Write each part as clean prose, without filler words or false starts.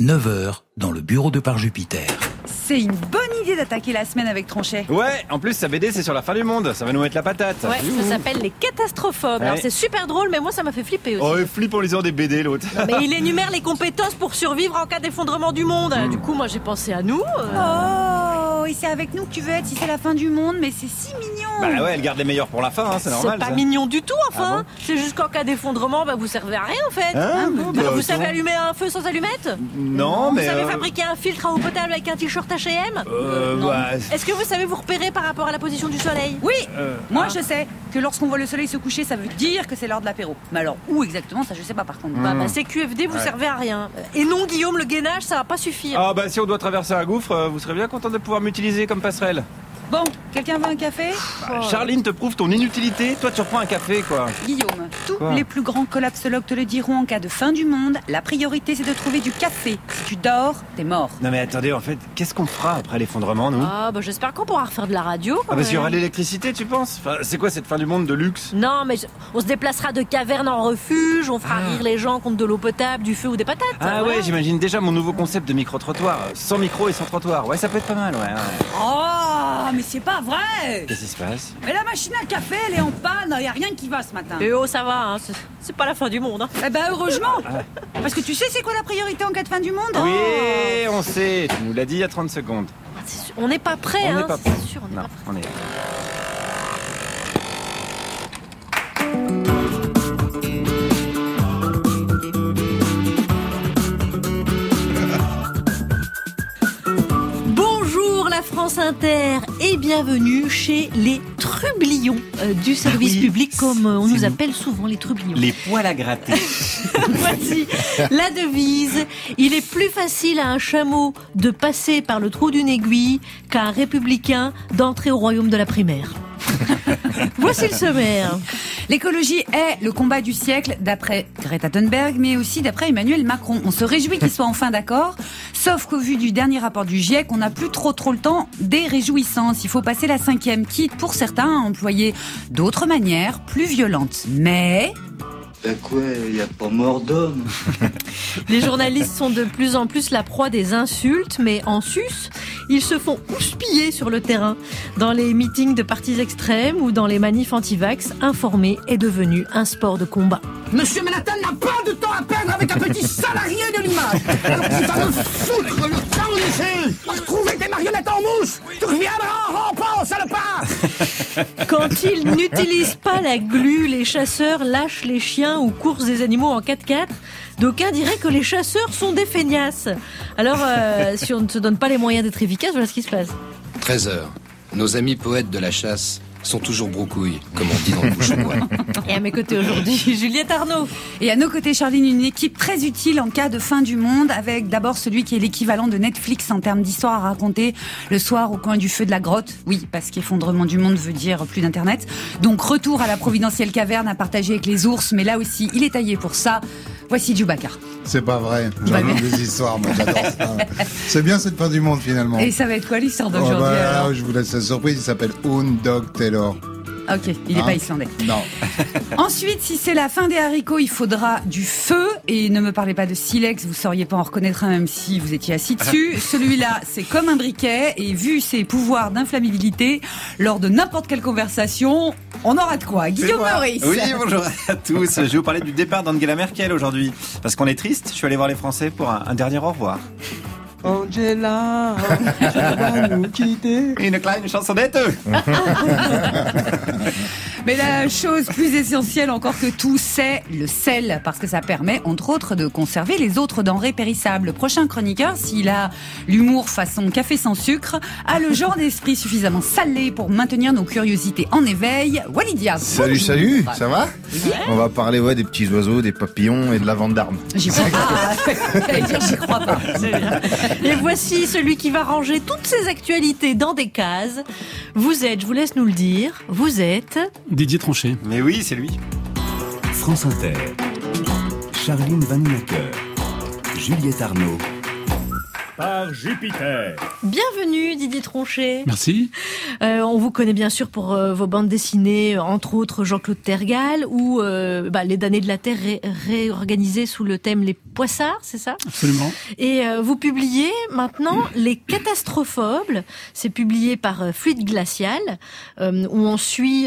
9h, dans le bureau de Par Jupiter. C'est une bonne idée d'attaquer la semaine avec Tronchet. Ouais, en plus sa BD c'est sur la fin du monde, ça va nous mettre la patate. Ouais, ça s'appelle Les Catastrophobes. Ouais. Alors c'est super drôle, mais moi ça m'a fait flipper aussi. Oh, il flippe en lisant des BD l'autre. Non, mais il énumère les compétences pour survivre en cas d'effondrement du monde. Du coup, moi j'ai pensé à nous. Oh, et c'est avec nous que tu veux être si c'est la fin du monde, mais c'est si mignon. Bah ouais, elle garde les meilleurs pour la fin, hein, c'est normal. C'est pas ça. mignon du tout, enfin. Ah bon C'est juste qu'en cas d'effondrement, vous servez à rien en fait. Hein Vous savez allumer un feu sans allumette. Non, mais. Vous savez fabriquer un filtre à eau potable avec un t-shirt H&M. Non. Bah, Est-ce que vous savez vous repérer par rapport à la position du soleil? Oui, moi je sais que lorsqu'on voit le soleil se coucher, ça veut dire que c'est l'heure de l'apéro. Mais alors, où exactement, ça je sais pas par contre. Bah, CQFD, vous servez à rien. Et non, Guillaume, le gainage, ça va pas suffire. Ah bah si on doit traverser un gouffre, vous serez bien content de pouvoir m'utiliser comme passerelle. Bon, quelqu'un veut un café? Charline te prouve ton inutilité, toi tu reprends un café quoi. Guillaume, tous Quoi les plus grands collapsologues te le diront en cas de fin du monde, la priorité c'est de trouver du café. Si tu dors, t'es mort. Non mais attendez, en fait, qu'est-ce qu'on fera après l'effondrement nous? J'espère qu'on pourra refaire de la radio. quand Parce qu'il y aura même. l'électricité tu penses? Enfin, c'est quoi cette fin du monde de luxe? Non, mais on se déplacera de caverne en refuge, on fera rire les gens contre de l'eau potable, du feu ou des patates. Ah voilà. ouais, j'imagine déjà mon nouveau concept de micro-trottoir. Sans micro et sans trottoir. Ouais, ça peut être pas mal, ouais. Oh, mais c'est pas vrai! Qu'est-ce qui se passe? Mais la machine à café, elle est en panne, y a rien qui va ce matin. Et oh, ça va, hein, c'est pas la fin du monde. Hein. Eh ben heureusement. Parce que tu sais c'est quoi la priorité en cas de fin du monde? Oui, on sait. Tu nous l'as dit il y a 30 secondes. C'est sûr, on n'est pas prêt, On hein, n'est pas c'est sûr, on n'est Non, pas prêt. on est. Bonjour la France Inter et bienvenue chez les trublions du service public, comme on nous appelle souvent les trublions. Les poils à gratter. Voici la devise. Il est plus facile à un chameau de passer par le trou d'une aiguille qu'à un républicain d'entrer au royaume de la primaire. Voici le sommaire. L'écologie est le combat du siècle d'après Greta Thunberg, mais aussi d'après Emmanuel Macron. On se réjouit qu'ils soient enfin d'accord, sauf qu'au vu du dernier rapport du GIEC, on n'a plus trop le temps des réjouissances. Il faut passer la 5e, quitte pour certains à employer d'autres manières plus violentes. Mais... Ben quoi, y a pas mort d'homme. Les journalistes sont de plus en plus la proie des insultes, mais en sus, ils se font houspiller sur le terrain. Dans les meetings de partis extrêmes ou dans les manifs anti-vax, informer est devenu un sport de combat. Monsieur Manhattan n'a pas de temps à perdre avec un petit salarié de l'image. Alors tu vas me foutre le temps ici. Retrouver tes marionnettes en mousse. Tu reviendras en rampant, salopard. Quand ils n'utilisent pas la glu, les chasseurs lâchent les chiens ou coursent des animaux en 4x4. D'aucuns diraient que les chasseurs sont des feignasses. Alors, si on ne se donne pas les moyens d'être efficace, voilà ce qui se passe. 13h. Nos amis poètes de la chasse sont toujours broucouilles, comme on dit dans le bouchonnois. Et à mes côtés aujourd'hui, Juliette Arnaud. Et à nos côtés, Charline, une équipe très utile en cas de fin du monde, avec d'abord celui qui est l'équivalent de Netflix en termes d'histoire à raconter le soir au coin du feu de la grotte. Oui, parce qu'effondrement du monde veut dire plus d'internet. Donc retour à la providentielle caverne à partager avec les ours, mais là aussi, il est taillé pour ça. Voici Djoubacar. C'est pas vrai. J'adore des histoires, moi j'adore ça. C'est bien cette fin du monde finalement. Et ça va être quoi l'histoire d'aujourd'hui alors? Je vous laisse la surprise, il s'appelle Dog Taylor. Ok, il n'est pas islandais. Non. Ensuite, si c'est la fin des haricots, il faudra du feu. Et ne me parlez pas de silex, vous sauriez pas en reconnaître un même si vous étiez assis dessus. Celui-là, c'est comme un briquet. Et vu ses pouvoirs d'inflammabilité, lors de n'importe quelle conversation, on aura de quoi. Guillaume Meurice. Oui, bonjour à tous. Je vais vous parler du départ d'Angela Merkel aujourd'hui. Parce qu'on est triste, je suis allé voir les Français pour un dernier au revoir. Angela, tu vas nous quitter. Une kleine chansonnette. Mais la chose plus essentielle encore que tout, c'est le sel, parce que ça permet, entre autres, de conserver les autres denrées périssables. Le prochain chroniqueur, s'il a l'humour façon café sans sucre, a le genre d'esprit suffisamment salé pour maintenir nos curiosités en éveil. Walidia. Salut, salut, ça va? On va parler des petits oiseaux, des papillons et de la vente d'armes. J'y crois pas. J'y crois pas. Et voici celui qui va ranger toutes ces actualités dans des cases. Vous êtes, je vous laisse nous le dire, vous êtes... Didier Tronchet. Mais oui, c'est lui. France Inter. Charline Vanhoenacker. Juliette Arnaud. par Jupiter. Bienvenue Didier Tronchet. Merci. On vous connaît bien sûr pour vos bandes dessinées, entre autres Jean-Claude Tergal ou Les damnés de la Terre réorganisées sous le thème Les Poissards, c'est ça ? Absolument. Et vous publiez maintenant Les Catastrophobles. C'est publié par Fluide Glacial, où on suit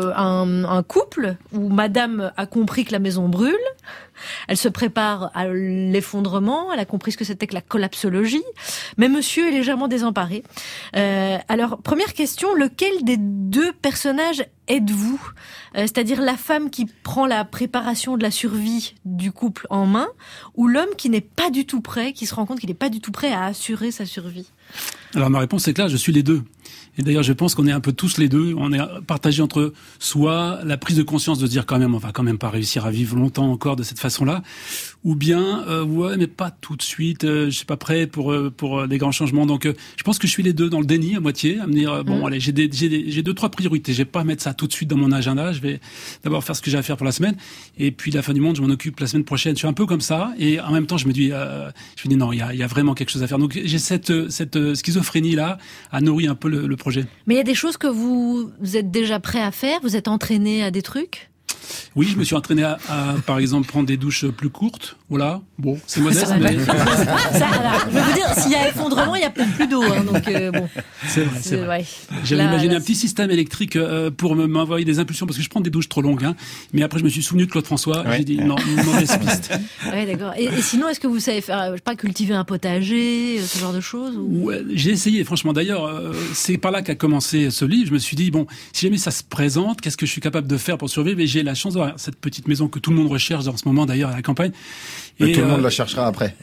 un couple où madame a compris que la maison brûle. Elle se prépare à l'effondrement, elle a compris ce que c'était que la collapsologie, mais monsieur est légèrement désemparé. Alors, première question, lequel des deux personnages êtes-vous ? C'est-à-dire la femme qui prend la préparation de la survie du couple en main, ou l'homme qui n'est pas du tout prêt, qui se rend compte qu'il n'est pas du tout prêt à assurer sa survie ? Alors ma réponse est claire, je suis les deux. Et d'ailleurs, je pense qu'on est un peu tous les deux. On est partagé entre soit la prise de conscience de dire quand même, on va quand même pas réussir à vivre longtemps encore de cette façon-là, ou bien ouais, mais pas tout de suite. Je suis pas prêt pour des grands changements. Donc, je pense que je suis les deux dans le déni à moitié, à me dire bon, allez, j'ai 2-3 priorités. Je vais pas metêtre ça tout de suite dans mon agenda. Je vais d'abord faire ce que j'ai à faire pour la semaine, et puis la fin du monde, je m'en occupe la semaine prochaine. Je suis un peu comme ça, et en même temps, je me dis non, il y a vraiment quelque chose à faire. Donc, j'ai cette schizophrénie là a nourri un peu le projet. Mais il y a des choses que vous êtes déjà prêt à faire, vous êtes entraîné à des trucs ? Oui, je me suis entraîné à par exemple, prendre des douches plus courtes. Voilà. Bon, c'est modeste, ça, mais... alors, je veux dire, s'il y a effondrement, il y a peut-être plus d'eau, hein, donc bon. C'est vrai. Ouais. J'avais imaginé un petit système électrique pour m'envoyer des impulsions, parce que je prends des douches trop longues, hein. Mais après, je me suis souvenu de Claude François, et j'ai dit non, une mauvaise piste. Ouais, d'accord. Et sinon, est-ce que vous savez faire, je sais pas, cultiver un potager, ce genre de choses ou... Ouais, j'ai essayé, franchement. D'ailleurs, c'est par là qu'a commencé ce livre. Je me suis dit, bon, si jamais ça se présente, qu'est-ce que je suis capable de faire pour survivre ? Et j'ai la chance d'avoir cette petite maison que tout le monde recherche en ce moment, d'ailleurs, à la campagne. Et tout le monde la cherchera après.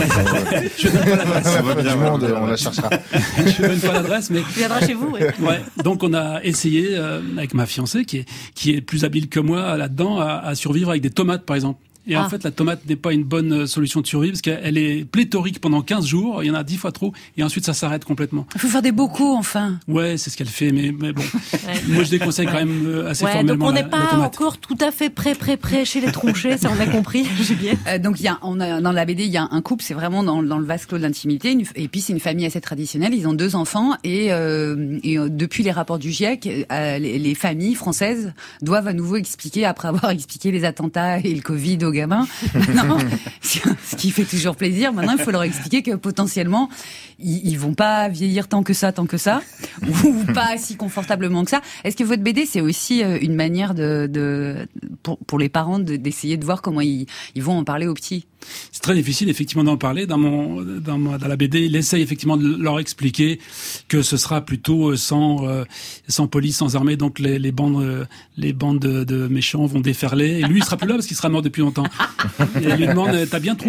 Je donne pas l'adresse. On la cherchera. Je donne pas l'adresse, mais... Il viendra chez vous, oui. Ouais. Donc, on a essayé, avec ma fiancée, qui est plus habile que moi là-dedans, à survivre avec des tomates, par exemple. Et en fait, la tomate n'est pas une bonne solution de survie parce qu'elle est pléthorique pendant 15 jours. Il y en a 10 fois trop. Et ensuite, ça s'arrête complètement. Il faut faire des bocaux, enfin. Ouais, c'est ce qu'elle fait. Mais bon. Ouais. Moi, je déconseille quand même assez formellement. Donc, on n'est pas encore tout à fait prêt chez les Tronchets. Ça, on a compris, Juliette. Donc, dans la BD, il y a un couple. C'est vraiment dans le vase clos de l'intimité. Et puis, c'est une famille assez traditionnelle. Ils ont 2 enfants. Et depuis les rapports du GIEC, les familles françaises doivent à nouveau expliquer, après avoir expliqué les attentats et le Covid au gamins. Maintenant, ce qui fait toujours plaisir. Maintenant, il faut leur expliquer que potentiellement, ils vont pas vieillir tant que ça, ou pas si confortablement que ça. Est-ce que votre BD, c'est aussi une manière pour les parents d'essayer de voir comment ils vont en parler aux petits? C'est très difficile effectivement d'en parler. Dans la BD, il essaye effectivement de leur expliquer que ce sera plutôt sans police, sans armée, donc les bandes de méchants vont déferler. Et lui, il sera plus là parce qu'il sera mort depuis longtemps. Et il lui demande, t'as bien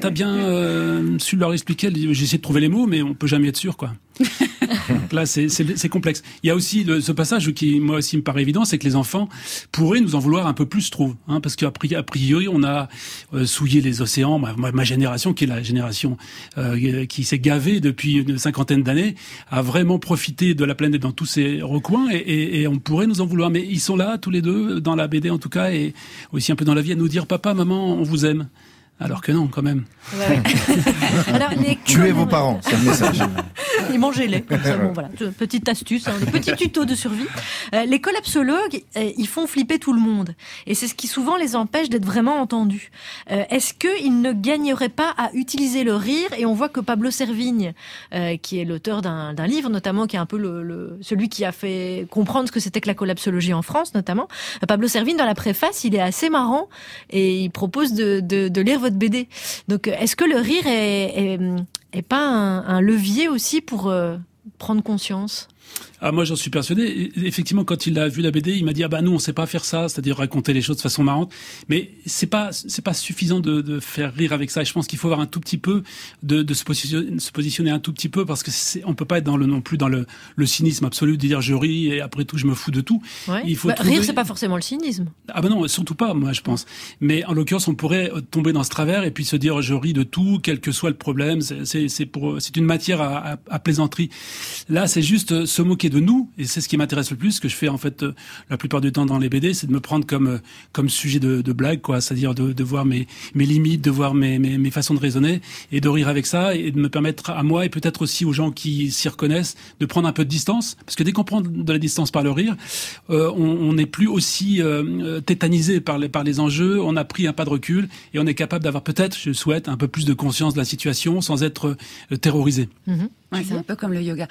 su leur expliquer? J'ai essayé de trouver les mots, mais on peut jamais être sûr, quoi. Donc là, c'est complexe. Il y a aussi ce passage qui, moi aussi, me paraît évident, c'est que les enfants pourraient nous en vouloir un peu plus, je trouve, hein, parce qu'a priori, on a souillé les océans. Ma génération, qui est la génération qui s'est gavée depuis une 50aine d'années, a vraiment profité de la planète dans tous ses recoins, et on pourrait nous en vouloir. Mais ils sont là, tous les deux, dans la BD en tout cas, et aussi un peu dans la vie, à nous dire, papa, maman, on vous aime. Alors que non, quand même. Ouais. Alors, tuez vos parents, c'est le message. Et mangez-les. Bon, voilà, petite astuce, le petit tuto de survie. Les collapsologues, ils font flipper tout le monde. Et c'est ce qui souvent les empêche d'être vraiment entendus. Est-ce qu'ils ne gagneraient pas à utiliser le rire? Et on voit que Pablo Servigne, qui est l'auteur d'un livre, notamment, qui est un peu celui qui a fait comprendre ce que c'était que la collapsologie en France, notamment. Pablo Servigne, dans la préface, il est assez marrant et il propose de lire votre BD. Donc, est-ce que le rire est pas un levier aussi pour prendre conscience? Ah, moi, j'en suis persuadé. Effectivement, quand il a vu la BD, il m'a dit, nous, on sait pas faire ça, c'est-à-dire raconter les choses de façon marrante. Mais c'est pas suffisant de faire rire avec ça. Et je pense qu'il faut avoir un tout petit peu de se positionner un tout petit peu, parce que on peut pas être non plus dans le cynisme absolu de dire je ris et après tout je me fous de tout. Ouais. Il faut rire, c'est pas forcément le cynisme. Ah non, surtout pas, moi, je pense. Mais en l'occurrence, on pourrait tomber dans ce travers et puis se dire je ris de tout, quel que soit le problème. C'est une matière à plaisanterie. Là, c'est juste se moquer de nous, et c'est ce qui m'intéresse le plus, ce que je fais en fait la plupart du temps dans les BD, c'est de me prendre comme sujet de blague, quoi, c'est-à-dire de voir mes limites, de voir mes façons de raisonner, et de rire avec ça, et de me permettre à moi, et peut-être aussi aux gens qui s'y reconnaissent, de prendre un peu de distance, parce que dès qu'on prend de la distance par le rire, on n'est plus aussi tétanisé par les enjeux, on a pris un pas de recul, et on est capable d'avoir peut-être, je souhaite, un peu plus de conscience de la situation, sans être terrorisé. Ouais, c'est un peu comme le yoga.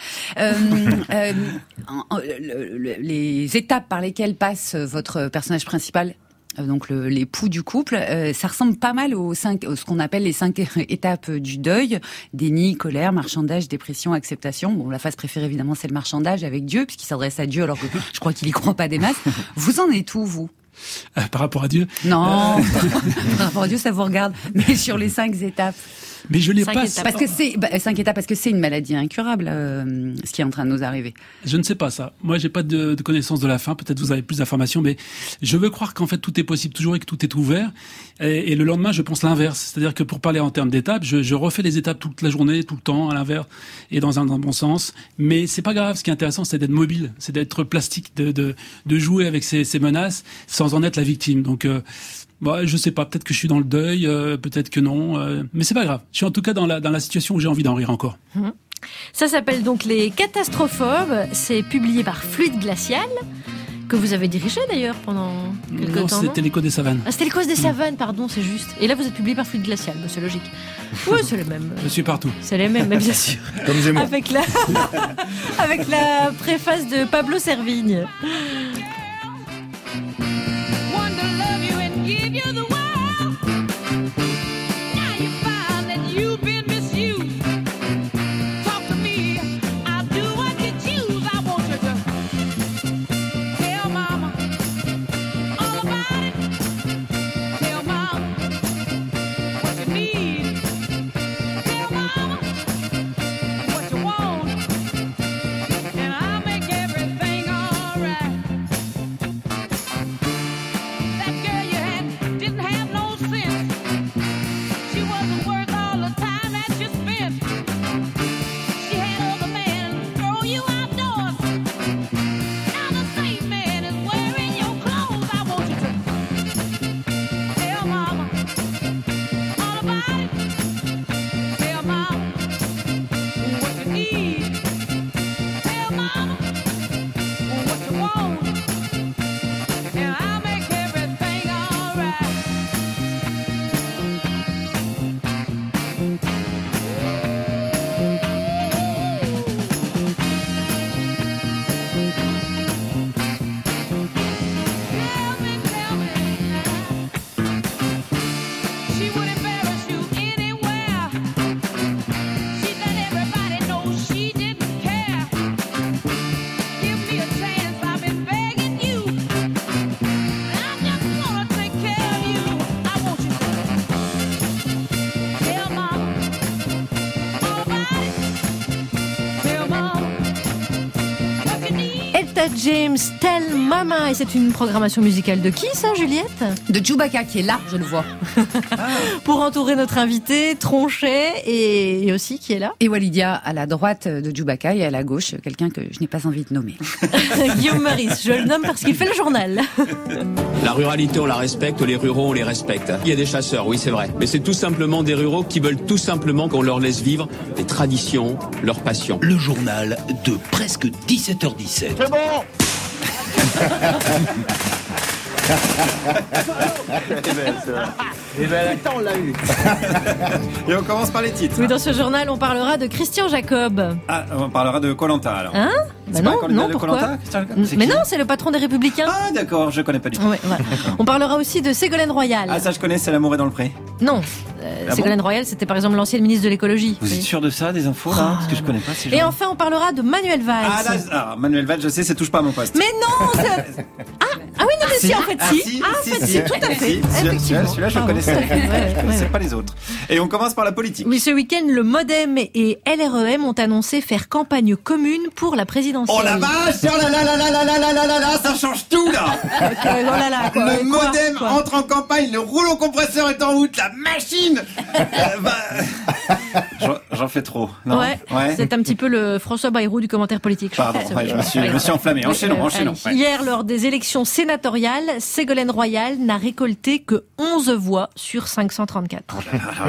Les étapes par lesquelles passe votre personnage principal, donc l'époux du couple, ça ressemble pas mal ce qu'on appelle les 5 étapes du deuil: déni, colère, marchandage, dépression, acceptation. Bon, la phase préférée évidemment c'est le marchandage avec Dieu, puisqu'il s'adresse à Dieu alors que je crois qu'il y croit pas des masses. Vous en êtes où, vous? Par rapport à Dieu? Non, par rapport à Dieu ça vous regarde, mais sur les 5 étapes. Mais je l'ai pas. Parce que 5 étapes, parce que c'est une maladie incurable, ce qui est en train de nous arriver. Je ne sais pas ça. Moi, j'ai pas de connaissance de la fin. Peut-être vous avez plus d'informations, mais je veux croire qu'en fait tout est possible toujours et que tout est ouvert. Et le lendemain, je pense l'inverse. C'est-à-dire que pour parler en termes d'étapes, je refais les étapes toute la journée, tout le temps, à l'inverse et dans un bon sens. Mais c'est pas grave. Ce qui est intéressant, c'est d'être mobile, c'est d'être plastique, de jouer avec ces menaces sans en être la victime. Donc je sais pas, peut-être que je suis dans le deuil, peut-être que non, mais c'est pas grave. Je suis en tout cas dans la situation où j'ai envie d'en rire encore. Ça s'appelle donc Les Catastrophobes, c'est publié par Fluide Glacial, que vous avez dirigé d'ailleurs pendant quelques temps. Non, c'était l'Écho des Savanes. Ah, c'était l'Écho des Savanes, pardon, c'est juste. Et là, vous êtes publié par Fluide Glacial, c'est logique. Oui, c'est les mêmes. Je suis partout. C'est les mêmes, mais bien sûr. Comme Zemmour. Avec la préface de Pablo Servigne. Give you the world. Now you find that you've been misused. Talk to me, I'll do what you choose. I want you to tell mama all about it. Tell mama what you need. Tell mama what you want, and I'll make everything alright. James, Tell Mama. Et c'est une programmation musicale de qui, ça, Juliette? De Chewbacca, qui est là, je le vois. Pour entourer notre invité, Tronchet, et aussi qui est là. Et Walidia, à la droite de Chewbacca, et à la gauche, quelqu'un que je n'ai pas envie de nommer. Guillaume Meurice, je le nomme parce qu'il fait le journal. La ruralité, on la respecte, les ruraux, on les respecte. Il y a des chasseurs, oui, c'est vrai. Mais c'est tout simplement des ruraux qui veulent tout simplement qu'on leur laisse vivre les traditions, leurs passions. Le journal de presque 17h17. C'est bon. Et ben, on l'a eu. Et on commence par les titres. Oui, dans ce journal, on parlera de Christian Jacob. Ah, on parlera de Koh-Lanta alors. Hein? Bah non, pourquoi? Mais non, c'est le patron des Républicains. Ah d'accord, je connais pas du tout. Ouais, voilà. On parlera aussi de Ségolène Royal. Ah ça je connais, c'est L'amour est dans le pré. Non, Ségolène Royal, c'était par exemple l'ancienne ministre de l'écologie. Vous êtes sûr de ça, des infos là? Parce que je connais pas ces gens. Et enfin, on parlera de Manuel Valls. Ah là, Manuel Valls, je sais, ça touche pas à mon poste. Mais non, ah oui, non, mais si, en fait, si. Tout à fait. Effectivement. Celui-là, je le connaissais. Je connaissais pas les autres. Et on commence par la politique. Oui, ce week-end, le MoDem et LREM ont annoncé faire campagne commune pour la présidentielle. Oh la vache, oh là là là là là là là là là là, ça change tout là. Le MoDem entre en campagne, le rouleau compresseur est en route, la machine. J'en fais trop. Non ouais. C'est un petit peu le François Bayrou du commentaire politique. Pardon, je me suis enflammé. Enchaînons. Ouais. Hier, lors des élections sénatoriales, Ségolène Royal n'a récolté que 11 voix sur 534.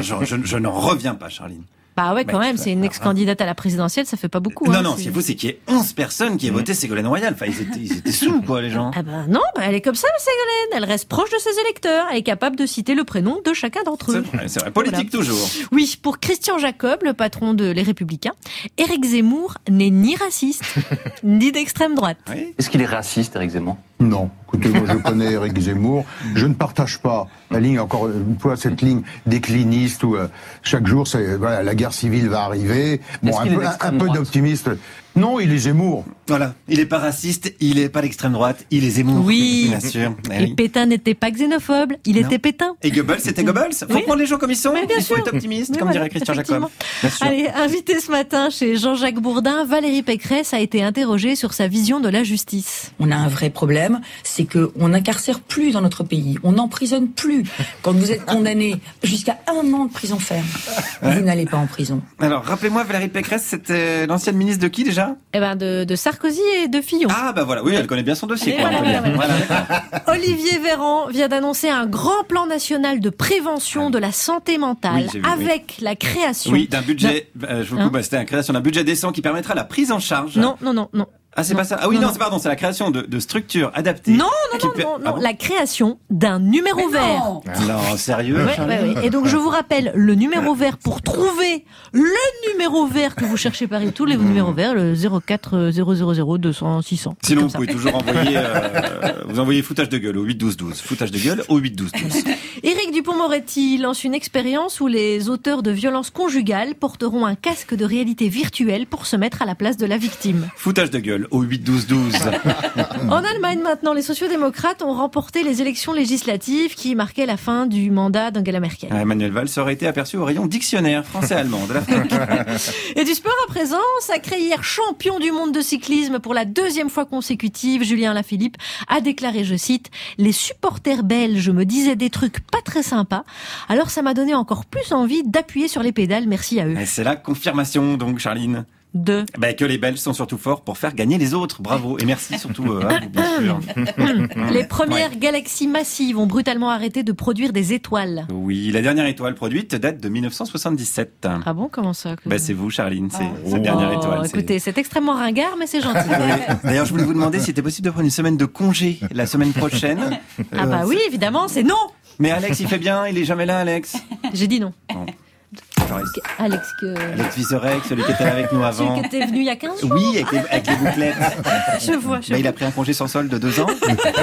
Je n'en reviens pas, Charline. Bah ouais, quand même, c'est une ex-candidate à la présidentielle, ça fait pas beaucoup. Non, ce qui est fou, c'est qu'il y ait 11 personnes qui aient voté Ségolène Royal. Enfin, ils étaient sous, quoi, les gens. Ah bah non, elle est comme ça, Ségolène. Elle reste proche de ses électeurs. Elle est capable de citer le prénom de chacun d'entre eux. C'est vrai. Politique toujours. Oui, pour Christian Jacob, le patron de Les Républicains, Éric Zemmour n'est ni raciste, ni d'extrême droite. Oui. Est-ce qu'il est raciste, Éric Zemmour ? Non. Écoutez, moi je connais Éric Zemmour. Je ne partage pas la ligne, encore une fois, cette ligne décliniste où chaque jour, la guerre civile va arriver. Bon, un peu d'optimiste. Non, il est Zemmour. Voilà. Il est pas raciste, il est pas l'extrême droite, il est Zemmour. Oui. Bien sûr. Et Pétain n'était pas xénophobe, il était Pétain. Et Goebbels, c'était Goebbels. Faut prendre les gens comme ils sont. Il faut être optimiste, comme dirait Christian Jacob. Allez, invité ce matin chez Jean-Jacques Bourdin, Valérie Pécresse a été interrogée sur sa vision de la justice. On a un vrai problème, c'est qu'on n'incarcère plus dans notre pays, on n'emprisonne plus. Quand vous êtes condamné jusqu'à 1 an de prison ferme, vous n'allez pas en prison. Alors, rappelez-moi, Valérie Pécresse, c'était l'ancienne ministre de qui déjà ? Eh ben, de Sarkozy et de Fillon. Ah, bah voilà, oui, elle connaît bien son dossier. Voilà. Olivier Véran vient d'annoncer un grand plan national de prévention de la santé mentale avec la création... Oui, d'un budget, je vous coupe, c'était la création d'un budget décent qui permettra la prise en charge. Non. Ah, c'est pas ça. Ah oui, non, c'est la création de structures adaptées. Non, la création d'un numéro vert. Non, sérieux. Ouais. Et donc je vous rappelle le numéro vert pour trouver le numéro vert que vous cherchez Paris, tous les numéros verts, le 04 000 200 600. Sinon vous pouvez toujours envoyer, vous envoyez foutage de gueule au 8 12 12. Foutage de gueule au 8 12 12. Éric Dupond-Moretti lance une expérience où les auteurs de violences conjugales porteront un casque de réalité virtuelle pour se mettre à la place de la victime. Foutage de gueule au 8 12 12. En Allemagne maintenant, les sociodémocrates ont remporté les élections législatives qui marquaient la fin du mandat d'Angela Merkel. Emmanuel Valls aurait été aperçu au rayon dictionnaire français-allemand de la FNAC. Et du sport à présent, sacré hier champion du monde de cyclisme pour la 2e fois consécutive, Julien Alaphilippe a déclaré, je cite, « Les supporters belges me disaient des trucs pas très sympas, alors ça m'a donné encore plus envie d'appuyer sur les pédales, merci à eux. » Et c'est la confirmation donc, Charline. Que les Belges sont surtout forts pour faire gagner les autres. Bravo. Et merci surtout, bien sûr. Les premières galaxies massives ont brutalement arrêté de produire des étoiles. Oui, la dernière étoile produite date de 1977. Ah bon, comment ça c'est vous, Charline, c'est cette dernière étoile. Écoutez, c'est extrêmement ringard, mais c'est gentil. D'ailleurs, je voulais vous demander si c'était possible de prendre une semaine de congé la semaine prochaine. Ah bah oui, évidemment, c'est non. Mais Alex, il fait bien, il est jamais là, Alex. J'ai dit non. Bon. Alex Vizorek, celui qui était avec nous avant. Celui qui était venu il y a 15 jours. Oui, avec les bouclettes. Je vois. Il a pris un congé sans solde de 2 ans.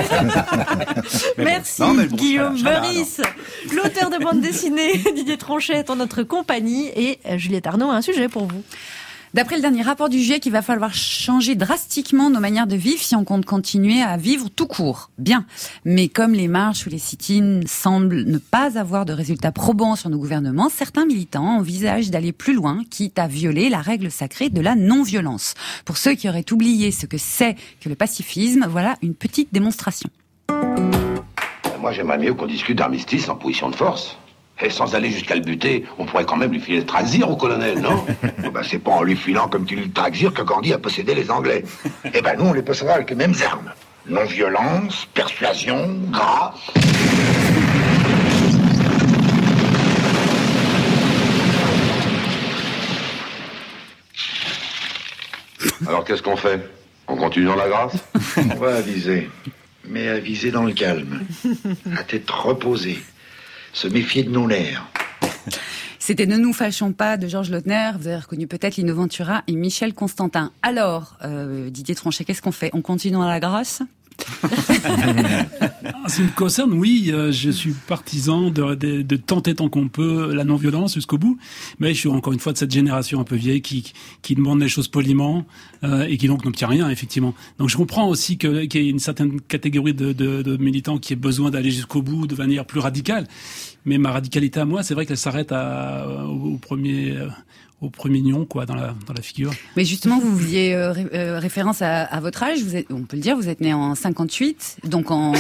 Merci Guillaume Meurice. L'auteur de bande dessinée Didier Tronchet est en notre compagnie et Juliette Arnaud a un sujet pour vous. D'après le dernier rapport du GIEC, il va falloir changer drastiquement nos manières de vivre si on compte continuer à vivre tout court. Bien. Mais comme les marches ou les sit-ins semblent ne pas avoir de résultats probants sur nos gouvernements, certains militants envisagent d'aller plus loin, quitte à violer la règle sacrée de la non-violence. Pour ceux qui auraient oublié ce que c'est que le pacifisme, voilà une petite démonstration. Moi, j'aimerais mieux qu'on discute d'armistice en position de force. Et sans aller jusqu'à le buter, on pourrait quand même lui filer le traxir au colonel, non? C'est pas en lui filant comme tu le traxir que Gandhi a possédé les Anglais. Eh ben nous, on les possédera avec les mêmes armes. Non-violence, persuasion, grâce. Alors qu'est-ce qu'on fait? On continue dans la grâce? On va aviser. Mais aviser dans le calme. À tête reposée. Se méfier de nos nerfs. C'était Ne nous fâchons pas de Georges Lautner. Vous avez reconnu peut-être Lino Ventura et Michel Constantin. Alors, Didier Tronchet, qu'est-ce qu'on fait? On continue dans la grâce? En ce qui me concerne, oui, je suis partisan de tenter tant qu'on peut la non-violence jusqu'au bout, mais je suis encore une fois de cette génération un peu vieille qui demande les choses poliment et qui donc n'obtient rien, effectivement. Donc je comprends aussi qu'il y ait une certaine catégorie de militants qui ait besoin d'aller jusqu'au bout de manière plus radicale, mais ma radicalité à moi, c'est vrai qu'elle s'arrête au premier nion, quoi, dans la figure. Mais justement, vous faisiez référence à votre âge. On peut le dire, vous êtes né en 58, donc en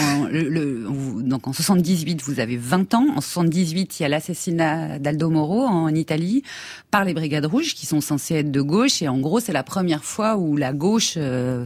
78, vous avez 20 ans. En 78, il y a l'assassinat d'Aldo Moro en Italie par les Brigades Rouges, qui sont censées être de gauche. Et en gros, c'est la première fois où la gauche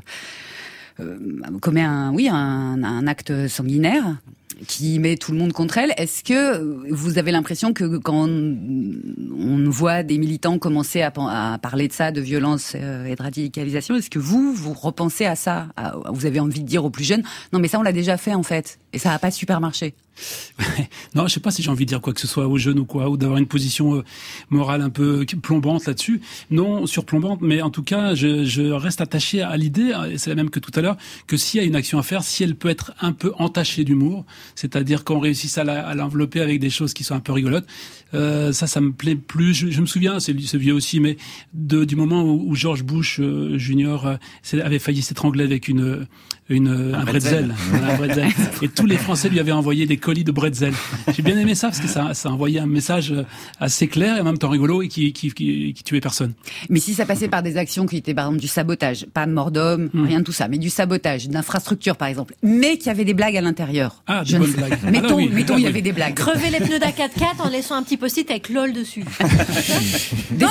commet un acte sanguinaire qui met tout le monde contre elle. Est-ce que vous avez l'impression que quand on voit des militants commencer à parler de ça, de violence et de radicalisation, est-ce que vous repensez à ça? Vous avez envie de dire aux plus jeunes, non mais ça on l'a déjà fait en fait, et ça n'a pas super marché? Non, je sais pas si j'ai envie de dire quoi que ce soit aux jeunes ou quoi, ou d'avoir une position morale un peu plombante là-dessus. Non, surplombante, mais en tout cas, je reste attaché à l'idée, et c'est la même que tout à l'heure, que s'il y a une action à faire, si elle peut être un peu entachée d'humour, c'est-à-dire qu'on réussisse à l'envelopper avec des choses qui sont un peu rigolotes, ça me plaît plus. Je me souviens, c'est vieux aussi, mais du moment où George Bush Junior avait failli s'étrangler avec un bretzel. Un bretzel. Et tous les Français lui avaient envoyé des colis de bretzel. J'ai bien aimé ça parce que ça envoyait un message assez clair et en même temps rigolo et qui tuait personne. Mais si ça passait par des actions qui étaient par exemple du sabotage, pas mort d'homme, rien de tout ça, mais du sabotage, d'infrastructures par exemple, mais qu'il y avait des blagues à l'intérieur. Ah, des bonnes blagues. Mettons, il y avait des blagues. Crever les pneus d'un 4x4 en laissant un petit post-it avec LOL dessus. Non,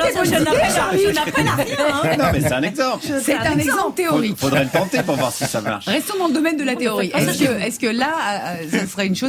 je n'appelle à rien. Non, mais c'est un exemple. C'est un exemple théorique. Faudrait le tenter pour voir si ça marche. Restons dans le domaine de la théorie. Est-ce que là, ça serait une chose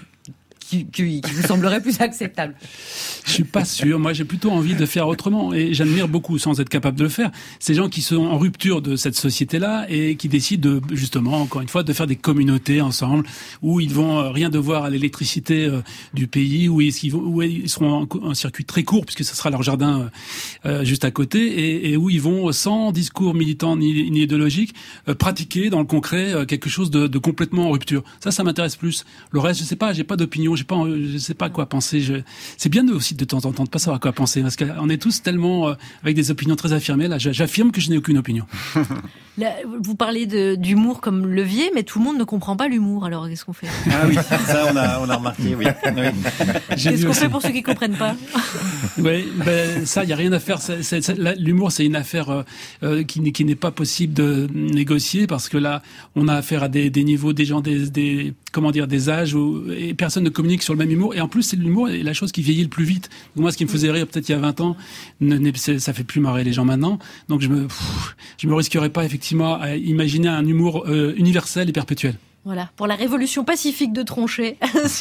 qui vous semblerait plus acceptable? Je suis pas sûr. Moi, j'ai plutôt envie de faire autrement. Et j'admire beaucoup, sans être capable de le faire, ces gens qui sont en rupture de cette société-là et qui décident justement, encore une fois, de faire des communautés ensemble où ils vont rien devoir à l'électricité du pays, où ils seront en circuit très court puisque ce sera leur jardin juste à côté et où ils vont, sans discours militant ni idéologique, pratiquer dans le concret quelque chose de complètement en rupture. Ça m'intéresse plus. Le reste, je sais pas, j'ai pas d'opinion, je sais pas quoi penser. C'est bien aussi de temps en temps de pas savoir quoi penser parce qu'on est tous tellement avec des opinions très affirmées. Là, j'affirme que je n'ai aucune opinion. Là, vous parlez d'humour comme levier, mais tout le monde ne comprend pas l'humour. Alors, qu'est-ce qu'on fait? Ah oui, ça on a remarqué. Oui. Qu'est-ce qu'on fait pour ceux qui comprennent pas? Oui, ça, il y a rien à faire. L'humour, c'est une affaire qui n'est pas possible de négocier parce que là, on a affaire à des niveaux, des gens, des âges et personne ne communique sur le même humour. Et en plus, c'est l'humour est la chose qui vieillit le plus vite. Donc moi, ce qui me faisait rire peut-être il y a 20 ans, ça fait plus marrer les gens maintenant. Donc je me risquerais pas effectivement à imaginer un humour universel et perpétuel. Voilà, pour la révolution pacifique de Tronchet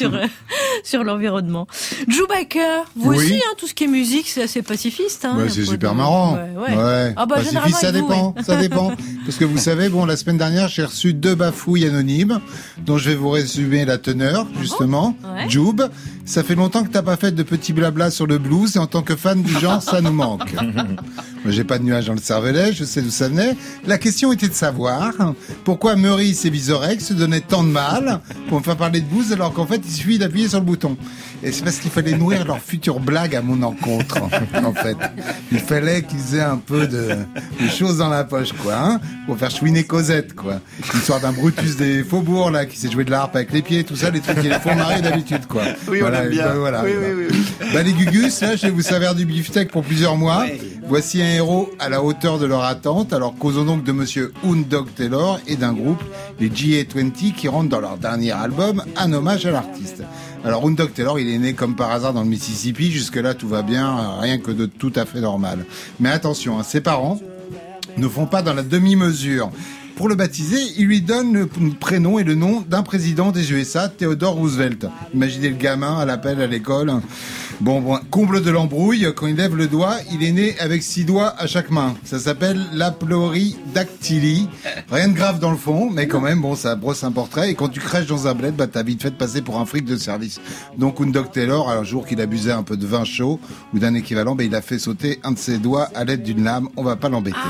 sur l'environnement. Joe Baker, vous aussi, hein, tout ce qui est musique, c'est assez pacifiste. Hein, c'est super marrant. Ouais. Ah bah, pacifiste, ça dépend. Parce que vous savez, la semaine dernière, j'ai reçu 2 bafouilles anonymes, dont je vais vous résumer la teneur, justement. Joub, ça fait longtemps que t'as pas fait de petits blabla sur le blues, et en tant que fan du genre, ça nous manque. Moi, j'ai pas de nuages dans le cervelet, je sais d'où ça venait. La question était de savoir pourquoi Meurice et Vizorek se donnaient tant de mal pour me faire parler de blues alors qu'en fait il suffit d'appuyer sur le bouton. Et c'est parce qu'il fallait nourrir leur future blague à mon encontre, en fait. Il fallait qu'ils aient un peu de choses dans la poche, quoi, hein, pour faire chouiner Cosette, quoi. L'histoire d'un Brutus des Faubourgs, là, qui s'est joué de la harpe avec les pieds, tout ça, les trucs qui les font marrer d'habitude, quoi. Oui, voilà, on aime bien. Voilà. Oui. Les Gugus, là, je vais vous servir du beefsteak pour plusieurs mois. Ouais. Voici un héros à la hauteur de leur attente. Alors, causons donc de monsieur Dog Taylor et d'un groupe, les GA20, qui rentrent dans leur dernier album, un hommage à l'artiste. Alors, Dog Taylor, il est né comme par hasard dans le Mississippi. Jusque-là, tout va bien, rien que de tout à fait normal. Mais attention, ses parents ne font pas dans la demi-mesure. Pour le baptiser, il lui donne le prénom et le nom d'un président des USA, Theodore Roosevelt. Imaginez le gamin à l'appel à l'école. Bon, comble de l'embrouille, quand il lève le doigt, il est né avec 6 doigts à chaque main. Ça s'appelle l'aploridactylie. Rien de grave dans le fond, mais quand même, ça brosse un portrait. Et quand tu crèches dans un bled, t'as vite fait de passer pour un fric de service. Donc, Dog Taylor, un jour qu'il abusait un peu de vin chaud ou d'un équivalent, il a fait sauter un de ses doigts à l'aide d'une lame. On va pas l'embêter.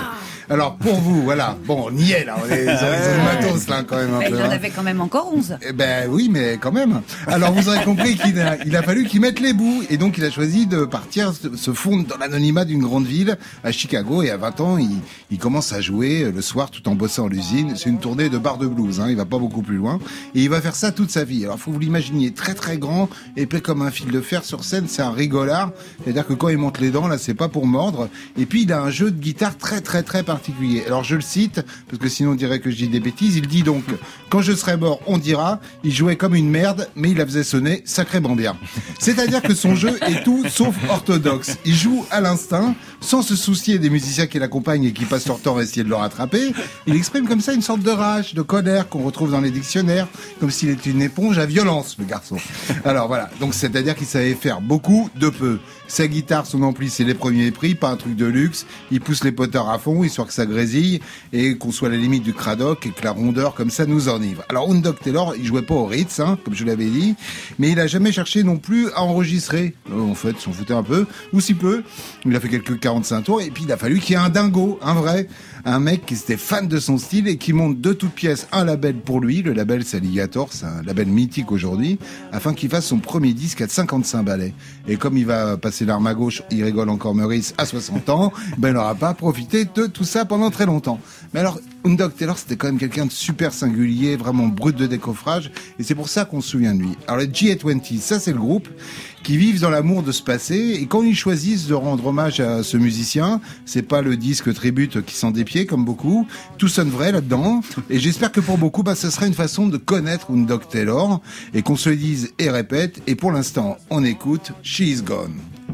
Alors pour vous, voilà, bon, on y est là, on est les horizons de matos là quand même un peu. Il en avait quand même encore 11. Eh ben oui, mais quand même. Alors vous aurez compris qu'il a fallu qu'il mette les bouts, et donc il a choisi de partir se fondre dans l'anonymat d'une grande ville à Chicago, et à 20 ans il commence à jouer le soir tout en bossant à l'usine. C'est une tournée de bar de blues, il va pas beaucoup plus loin, et il va faire ça toute sa vie. Alors faut vous l'imaginer très très grand, épais comme un fil de fer sur scène, c'est un rigolard, c'est-à-dire que quand il monte les dents là, c'est pas pour mordre. Et puis il a un jeu de guitare très très très particulier. Alors je le cite parce que sinon on dirait que je dis des bêtises. Il dit donc: quand je serai mort, on dira, il jouait comme une merde, mais il la faisait sonner sacrément bien. C'est-à-dire que son jeu est tout sauf orthodoxe. Il joue à l'instinct, sans se soucier des musiciens qui l'accompagnent et qui passent leur temps à essayer de le rattraper. Il exprime comme ça une sorte de rage, de colère qu'on retrouve dans les dictionnaires, comme s'il était une éponge à violence, le garçon. Alors voilà, donc c'est-à-dire qu'il savait faire beaucoup de peu. Sa guitare, son ampli, c'est les premiers prix, pas un truc de luxe. Il pousse les poteurs à fond, histoire que ça grésille et qu'on soit à la limite du cradoc et que la rondeur comme ça nous enivre. Alors Hound Taylor, il jouait pas au Ritz, comme je l'avais dit, mais il a jamais cherché non plus à enregistrer. En fait, s'en foutait un peu, ou si peu. Il a fait quelques 45 tours, et puis il a fallu qu'il y ait un dingo, un vrai, un mec qui était fan de son style et qui monte de toutes pièces un label pour lui. Le label, c'est Alligator, c'est un label mythique aujourd'hui, afin qu'il fasse son premier disque à 55 ballets. Et comme il va passer l'arme à gauche, il rigole encore Maurice, à 60 ans, il n'aura pas profité de tout ça pendant très longtemps. Mais alors, Hound Taylor, c'était quand même quelqu'un de super singulier, vraiment brut de décoffrage, et c'est pour ça qu'on se souvient de lui. Alors les G20, ça c'est le groupe qui vivent dans l'amour de ce passé, et quand ils choisissent de rendre hommage à ce musicien, c'est pas le disque tribute qui sent des pieds comme beaucoup, tout sonne vrai là-dedans, et j'espère que pour beaucoup, ce sera une façon de connaître Hound Taylor, et qu'on se le dise et répète, et pour l'instant, on écoute She's Gone.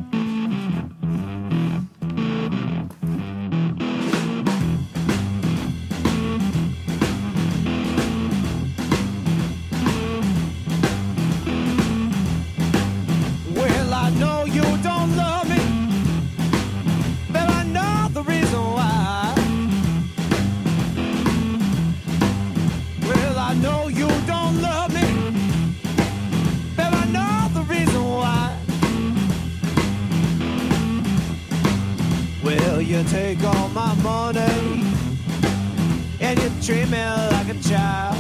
You take all my money and you treat me like a child,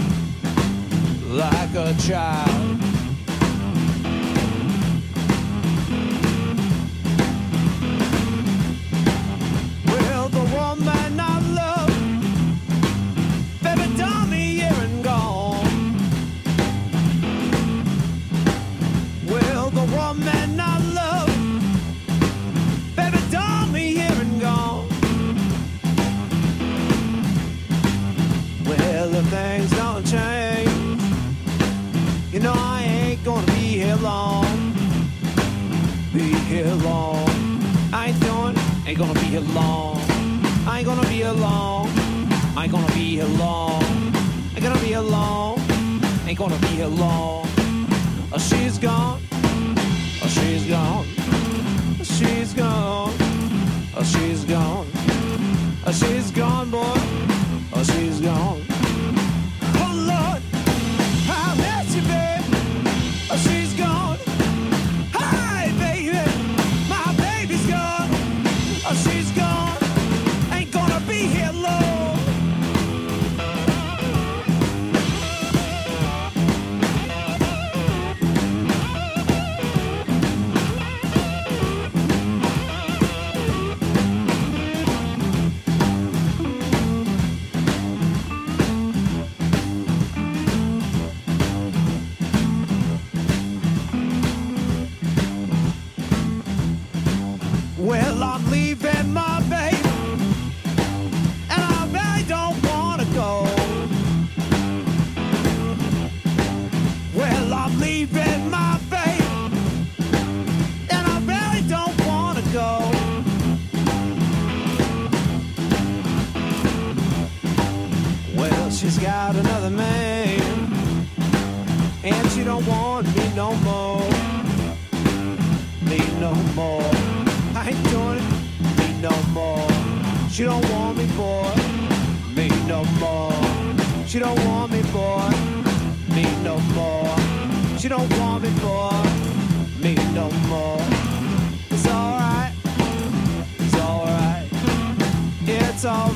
like a child. Well, the woman I love, baby, done me here and gone. Well, the woman I love, baby, done me here and gone. Well, if things don't change, you know I ain't gonna be here long. Be here long. I ain't doing, ain't gonna be here long. I ain't gonna be here long. I ain't gonna be here long. Ain't gonna be here long. Ain't gonna be here long. Oh, she's gone. Oh, she's gone. She's gone. Oh, she's gone. Oh, she's gone, boy. Oh, she's gone. Oh, Lord, I miss you, babe. Oh, she's gone. Hi, baby. My baby's gone. Oh, she's gone. Ain't gonna be here long. Well, I'm leaving my baby, and I really don't wanna go. Well, I'm leaving my baby, and I really don't wanna go. Well, she's got another man, and she don't want me no more. Me no more. I ain't doing it, me no more. She don't want me, boy, me no more. She don't want me, boy, me no more. She don't want me, boy, me no more. It's alright, it's alright, it's alright.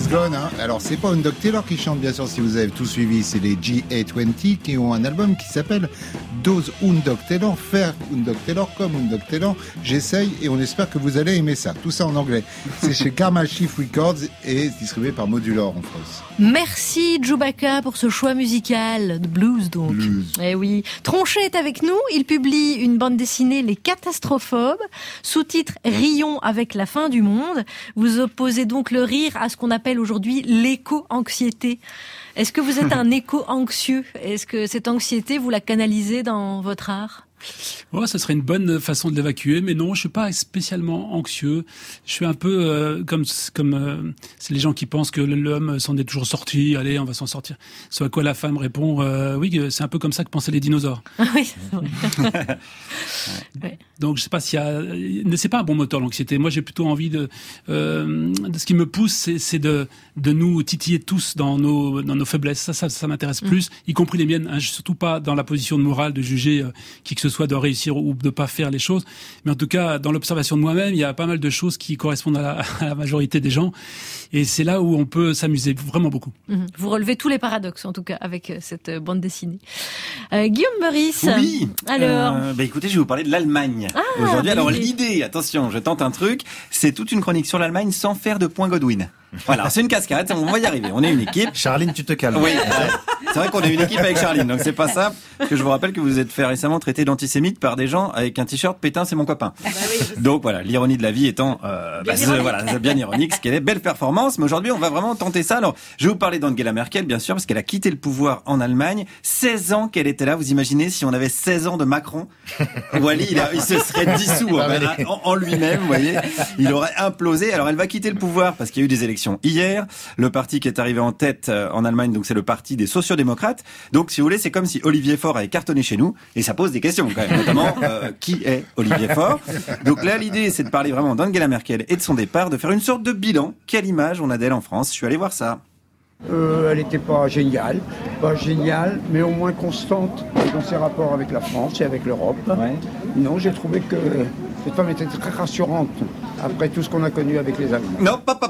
Gone. Hein. Alors, c'est pas Undock Taylor qui chante, bien sûr, si vous avez tout suivi. C'est les GA20 qui ont un album qui s'appelle Dose Undock Taylor. Faire Undock Taylor comme Undock Taylor. J'essaye et on espère que vous allez aimer ça. Tout ça en anglais. C'est chez Karma Chief Records et distribué par Modular en France. Merci Chewbacca pour ce choix musical de blues donc. Eh oui. Tronchet est avec nous. Il publie une bande dessinée Les Catastrophobes, sous-titre Rions avec la fin du monde. Vous opposez donc le rire à ce qu'on appelle aujourd'hui l'éco-anxiété. Est-ce que vous êtes un éco-anxieux ? Est-ce que cette anxiété, vous la canalisez dans votre art ? Ouais, ça serait une bonne façon de l'évacuer, mais non, je suis pas spécialement anxieux. Je suis un peu comme c'est les gens qui pensent que l'homme s'en est toujours sorti. Allez, on va s'en sortir. Ce à quoi la femme répond oui, c'est un peu comme ça que pensaient les dinosaures. Oui, c'est vrai. Ouais. Donc je sais pas s'il y a, c'est pas un bon moteur l'anxiété. Moi, j'ai plutôt envie de ce qui me pousse, c'est de nous titiller tous dans nos faiblesses. Ça m'intéresse plus, y compris les miennes. Hein. Je suis surtout pas dans la position de morale de juger qui que ce soit de réussir ou de pas faire les choses, mais en tout cas dans l'observation de moi-même, il y a pas mal de choses qui correspondent à la majorité des gens, et c'est là où on peut s'amuser vraiment beaucoup. Vous relevez tous les paradoxes en tout cas avec cette bande dessinée. Guillaume Meurice. Oui. Alors, écoutez, je vais vous parler de l'Allemagne aujourd'hui. Alors l'idée, attention, je tente un truc, c'est toute une chronique sur l'Allemagne sans faire de point Godwin. Voilà, c'est une cascade, on va y arriver. On est une équipe. Charline, tu te calmes. Oui, c'est vrai qu'on est une équipe avec Charline, donc c'est pas ça. Parce que je vous rappelle que vous êtes fait récemment traiter d'antisémite par des gens avec un t-shirt Pétain, c'est mon copain. Donc voilà, l'ironie de la vie étant c'est bien ironique, ce qu'elle est, belle performance. Mais aujourd'hui, on va vraiment tenter ça. Alors, je vais vous parler d'Angela Merkel, bien sûr, parce qu'elle a quitté le pouvoir en Allemagne. 16 ans qu'elle était là. Vous imaginez si on avait 16 ans de Macron, Wally, il se serait dissous en lui-même, vous voyez. Il aurait implosé. Alors, elle va quitter le pouvoir parce qu'il y a eu des élections hier. Le parti qui est arrivé en tête en Allemagne, donc c'est le parti des sociodémocrates. Donc, si vous voulez, c'est comme si Olivier Faure avait cartonné chez nous, et ça pose des questions quand même, notamment qui est Olivier Faure. Donc là, l'idée, c'est de parler vraiment d'Angela Merkel et de son départ, de faire une sorte de bilan. Quelle image on a d'elle en France ? Je suis allé voir ça. Elle n'était pas géniale, mais au moins constante dans ses rapports avec la France et avec l'Europe. Ouais. Non, j'ai trouvé que cette femme était très rassurante après tout ce qu'on a connu avec les Allemands. Non, pas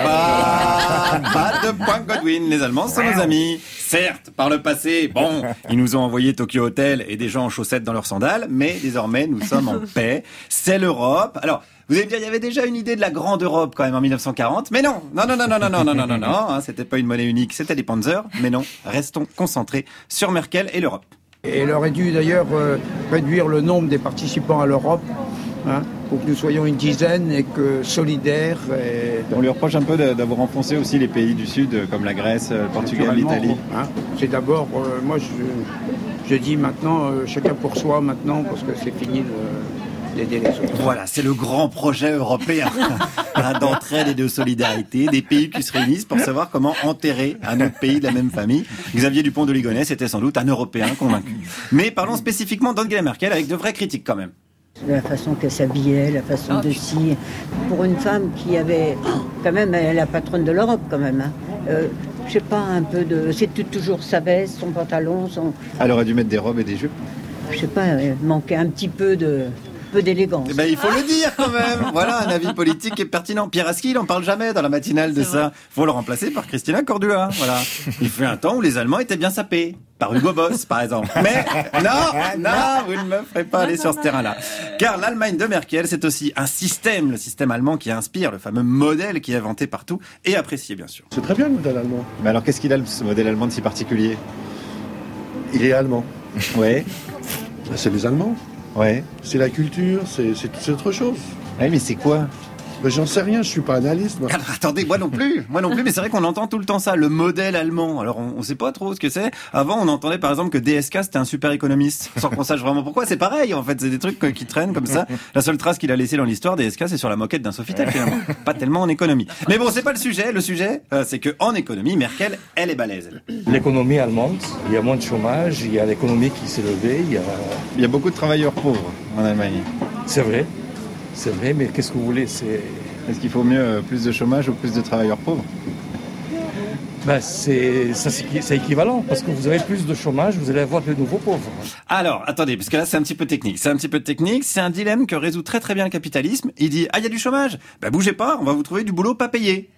de point Godwin. Les Allemands sont nos amis. Certes, par le passé, ils nous ont envoyé Tokyo Hotel et des gens en chaussettes dans leurs sandales, mais désormais, nous sommes en paix. C'est l'Europe. Alors, vous allez me dire, il y avait déjà une idée de la grande Europe quand même en 1940, mais non, hein, c'était pas une monnaie unique, c'était des panzers, mais non, restons concentrés sur Merkel et l'Europe. Et elle aurait dû d'ailleurs réduire le nombre des participants à l'Europe, hein, pour que nous soyons une dizaine et que solidaires. On lui reproche un peu d'avoir enfoncé aussi les pays du Sud, comme la Grèce, le Portugal, l'Italie. Hein, c'est d'abord, moi je dis maintenant, chacun pour soi maintenant, parce que c'est fini d'aider les autres. Voilà, c'est le grand projet européen d'entraide et de solidarité, des pays qui se réunissent pour savoir comment enterrer un autre pays de la même famille. Xavier Dupont de Ligonnès était sans doute un Européen convaincu. Mais parlons spécifiquement d'Angela Merkel avec de vraies critiques quand même. La façon qu'elle s'habillait, la façon de s'y... Pour une femme qui avait... Quand même, elle est la patronne de l'Europe, quand même. Hein. Je sais pas, un peu de... C'était toujours sa veste, son pantalon, son... Elle aurait dû mettre des robes et des jupes. Je sais pas, elle manquait un petit peu d'élégance. Eh ben, il faut le dire quand même. Voilà, un avis politique qui est pertinent. Pierre Aski, il n'en parle jamais dans la matinale de ça. Faut le remplacer par Christina Cordula. Voilà. Il fut un temps où les Allemands étaient bien sapés. Par Hugo Boss, par exemple. Mais non, vous ne me ferez pas aller sur ce terrain-là. Car l'Allemagne de Merkel, c'est aussi un système, le système allemand qui inspire, le fameux modèle qui est inventé partout et apprécié, bien sûr. C'est très bien le modèle allemand. Mais alors, qu'est-ce qu'il a, ce modèle allemand de si particulier ? Il est allemand. Ouais. C'est les Allemands. Ouais. C'est la culture, c'est autre chose. Ouais, mais c'est quoi ? Ben, j'en sais rien, je suis pas analyste. Moi. Alors, attendez, moi non plus, mais c'est vrai qu'on entend tout le temps ça, le modèle allemand. Alors on sait pas trop ce que c'est. Avant, on entendait par exemple que DSK c'était un super économiste, sans qu'on sache vraiment pourquoi. C'est pareil, en fait, c'est des trucs qui traînent comme ça. La seule trace qu'il a laissée dans l'histoire, DSK, c'est sur la moquette d'un Sofitel finalement, pas tellement en économie. Mais bon, c'est pas le sujet. Le sujet, c'est que en économie, Merkel, elle est balèze. L'économie allemande, il y a moins de chômage, il y a l'économie qui s'est levée, il y a beaucoup de travailleurs pauvres en Allemagne. C'est vrai, mais qu'est-ce que vous voulez, Est-ce qu'il faut mieux plus de chômage ou plus de travailleurs pauvres ? C'est équivalent, parce que vous avez plus de chômage, vous allez avoir de nouveaux pauvres. Alors, attendez, parce que là, c'est un petit peu technique. C'est un dilemme que résout très très bien le capitalisme. Il dit, il y a du chômage. Bah, bougez pas, on va vous trouver du boulot pas payé.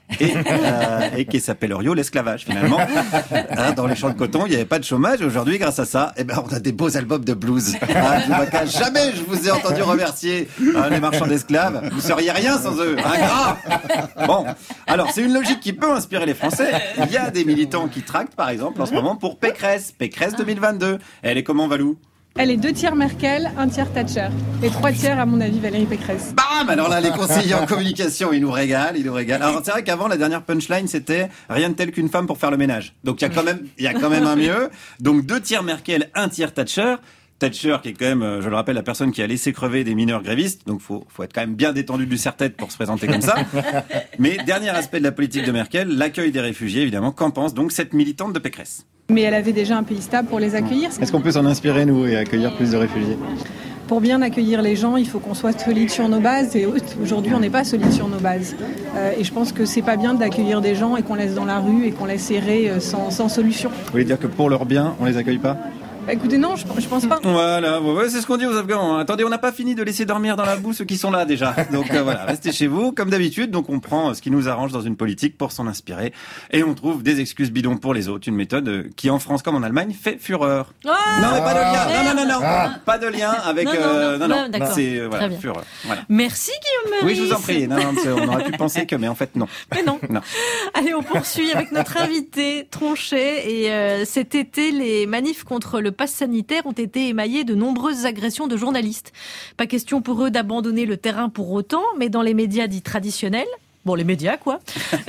Et qui s'appelle l'esclavage, finalement. Dans les champs de coton, il n'y avait pas de chômage. Aujourd'hui, grâce à ça, on a des beaux albums de blues. Jamais je vous ai entendu remercier les marchands d'esclaves. Vous seriez rien sans eux. Ingrat. Bon. Alors, c'est une logique qui peut inspirer les Français. Il y a des militants qui tractent, par exemple, en ce moment, pour Pécresse 2022. Elle est comment, Valou? Elle est 2 tiers Merkel, 1 tiers Thatcher. Et 3 tiers, à mon avis, Valérie Pécresse. Bam! Alors là, les conseillers en communication, ils nous régalent. Alors, c'est vrai qu'avant, la dernière punchline, c'était rien de tel qu'une femme pour faire le ménage. Donc, il y a quand même un mieux. Donc, 2 tiers Merkel, 1 tiers Thatcher. Thatcher, qui est quand même, je le rappelle, la personne qui a laissé crever des mineurs grévistes. Donc, faut être quand même bien détendu du serre-tête pour se présenter comme ça. Mais, dernier aspect de la politique de Merkel, l'accueil des réfugiés, évidemment. Qu'en pense donc cette militante de Pécresse? Mais elle avait déjà un pays stable pour les accueillir. Est-ce qu'on peut s'en inspirer, nous, et accueillir plus de réfugiés? Pour bien accueillir les gens, il faut qu'on soit solide sur nos bases. Et aujourd'hui, on n'est pas solide sur nos bases. Et je pense que c'est pas bien d'accueillir des gens et qu'on laisse dans la rue et qu'on laisse errer sans solution. Vous voulez dire que pour leur bien, on les accueille pas? Écoutez, non, je pense pas. Voilà, c'est ce qu'on dit aux Afghans. Attendez, on n'a pas fini de laisser dormir dans la boue ceux qui sont là déjà. Donc voilà, restez chez vous, comme d'habitude. Donc on prend ce qui nous arrange dans une politique pour s'en inspirer. Et on trouve des excuses bidons pour les autres. Une méthode qui, en France comme en Allemagne, fait fureur. Non, mais pas de lien. Non. Pas de lien avec... Non. C'est, voilà, fureur. Voilà. Merci, Guillaume Meurice. Oui, je vous en prie. Non, on aurait pu penser que, mais en fait, non. Mais non. Allez, on poursuit avec notre invité Tronchet. Et cet été, les manifs contre le pass sanitaire ont été émaillés de nombreuses agressions de journalistes. Pas question pour eux d'abandonner le terrain pour autant, mais dans les médias dits traditionnels, bon, les médias, quoi.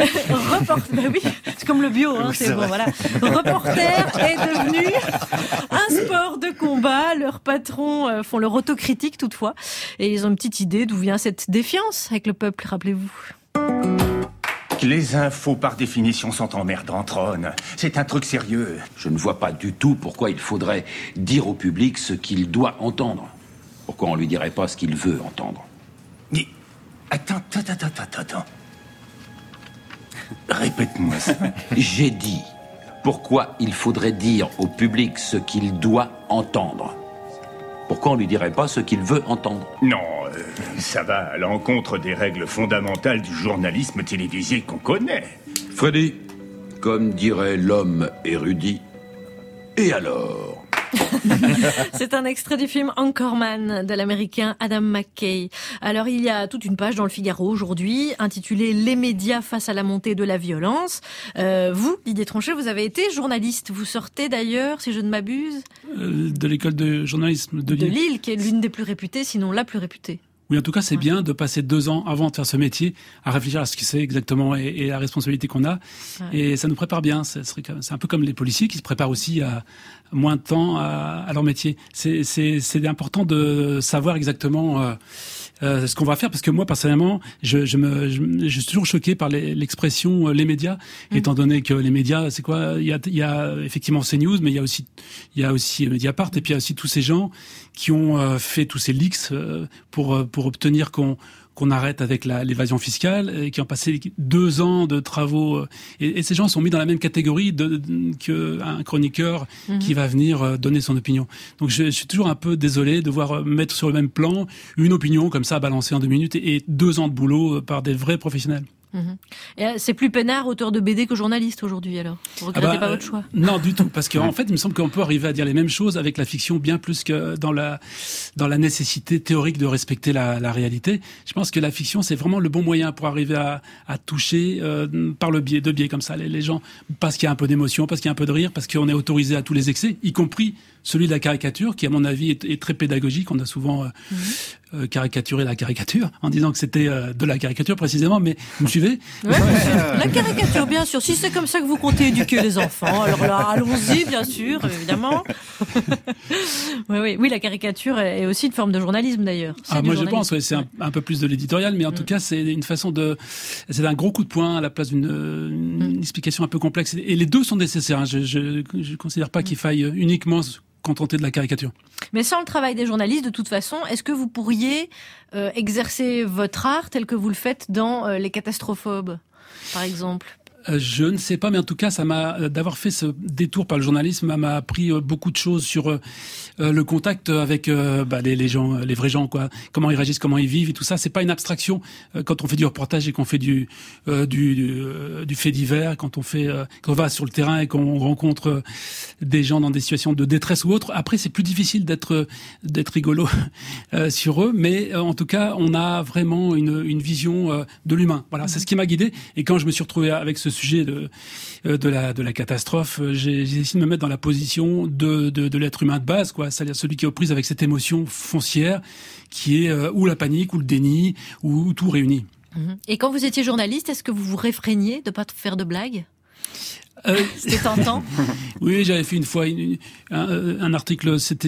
Oui, c'est comme le bio, hein, c'est bon, voilà. Reporter est devenu un sport de combat. Leurs patrons font leur autocritique toutefois. Et ils ont une petite idée d'où vient cette défiance avec le peuple, rappelez-vous. Les infos, par définition, sont emmerdantes, Ron. C'est un truc sérieux. Je ne vois pas du tout pourquoi il faudrait dire au public ce qu'il doit entendre. Pourquoi on lui dirait pas ce qu'il veut entendre? Attends. Répète-moi ça. J'ai dit pourquoi il faudrait dire au public ce qu'il doit entendre. Pourquoi on lui dirait pas ce qu'il veut entendre? Non, ça va à l'encontre des règles fondamentales du journalisme télévisé qu'on connaît. Freddy, comme dirait l'homme érudit, et alors? C'est un extrait du film Anchorman de l'américain Adam McKay. Alors il y a toute une page dans le Figaro aujourd'hui intitulée Les médias face à la montée de la violence. Vous, Didier Tronchet, vous avez été journaliste. Vous sortez d'ailleurs, si je ne m'abuse, de l'école de journalisme de Lille, qui est l'une des plus réputées, sinon la plus réputée. Oui, en tout cas, c'est bien de passer 2 ans avant de faire ce métier à réfléchir à ce que c'est exactement et la responsabilité qu'on a. Ouais. Et ça nous prépare bien. C'est un peu comme les policiers qui se préparent aussi à moins de temps à leur métier. C'est important de savoir exactement ce qu'on va faire, parce que moi personnellement, je suis toujours choqué par l'expression les médias, étant donné que les médias, c'est quoi? Il y a effectivement CNews, mais il y a aussi Mediapart, et puis il y a aussi tous ces gens qui ont fait tous ces leaks pour obtenir qu'on arrête avec l'évasion fiscale, et qui ont passé 2 ans de travaux, et ces gens sont mis dans la même catégorie qu'un chroniqueur qui va venir donner son opinion. Donc je suis toujours un peu désolé de voir mettre sur le même plan une opinion comme ça balancée en 2 minutes et 2 ans de boulot par des vrais professionnels. Et c'est plus peinard auteur de BD que journaliste aujourd'hui, alors vous regrettez pas votre choix? Non, du tout, parce qu'en fait il me semble qu'on peut arriver à dire les mêmes choses avec la fiction bien plus que dans la nécessité théorique de respecter la réalité. Je pense que la fiction, c'est vraiment le bon moyen pour arriver à toucher par le biais comme ça les gens, parce qu'il y a un peu d'émotion, parce qu'il y a un peu de rire, parce qu'on est autorisé à tous les excès, y compris celui de la caricature, qui à mon avis est très pédagogique. On a souvent caricaturé la caricature en disant que c'était de la caricature précisément, mais vous me suivez? Ouais, la caricature, bien sûr. Si c'est comme ça que vous comptez éduquer les enfants, alors là, allons-y, bien sûr, évidemment. Oui, la caricature est aussi une forme de journalisme d'ailleurs. Moi je pense, c'est un peu plus de l'éditorial, mais en tout cas c'est une façon c'est un gros coup de poing à la place d'une explication un peu complexe. Et les deux sont nécessaires. Hein. Je considère pas qu'il faille uniquement contenter de la caricature. Mais sans le travail des journalistes, de toute façon, est-ce que vous pourriez exercer votre art tel que vous le faites dans Les Catastrophobes, par exemple? Je ne sais pas, mais en tout cas, d'avoir fait ce détour par le journalisme m'a appris beaucoup de choses sur le contact avec les gens, les vrais gens, quoi. Comment ils réagissent, comment ils vivent et tout ça. C'est pas une abstraction quand on fait du reportage et qu'on fait du fait divers, quand on va sur le terrain et qu'on rencontre des gens dans des situations de détresse ou autre. Après, c'est plus difficile d'être rigolo sur eux, mais en tout cas, on a vraiment une vision de l'humain. Voilà, c'est ce qui m'a guidé. Et quand je me suis retrouvé avec ce sujet de la catastrophe, j'ai essayé de me mettre dans la position de l'être humain de base, quoi, c'est-à-dire celui qui est aux prises avec cette émotion foncière qui est ou la panique ou le déni ou tout réuni. Et quand vous étiez journaliste, est-ce que vous vous réfréniez de pas faire de blagues? C'était tentant. Oui, j'avais fait une fois un article. C'était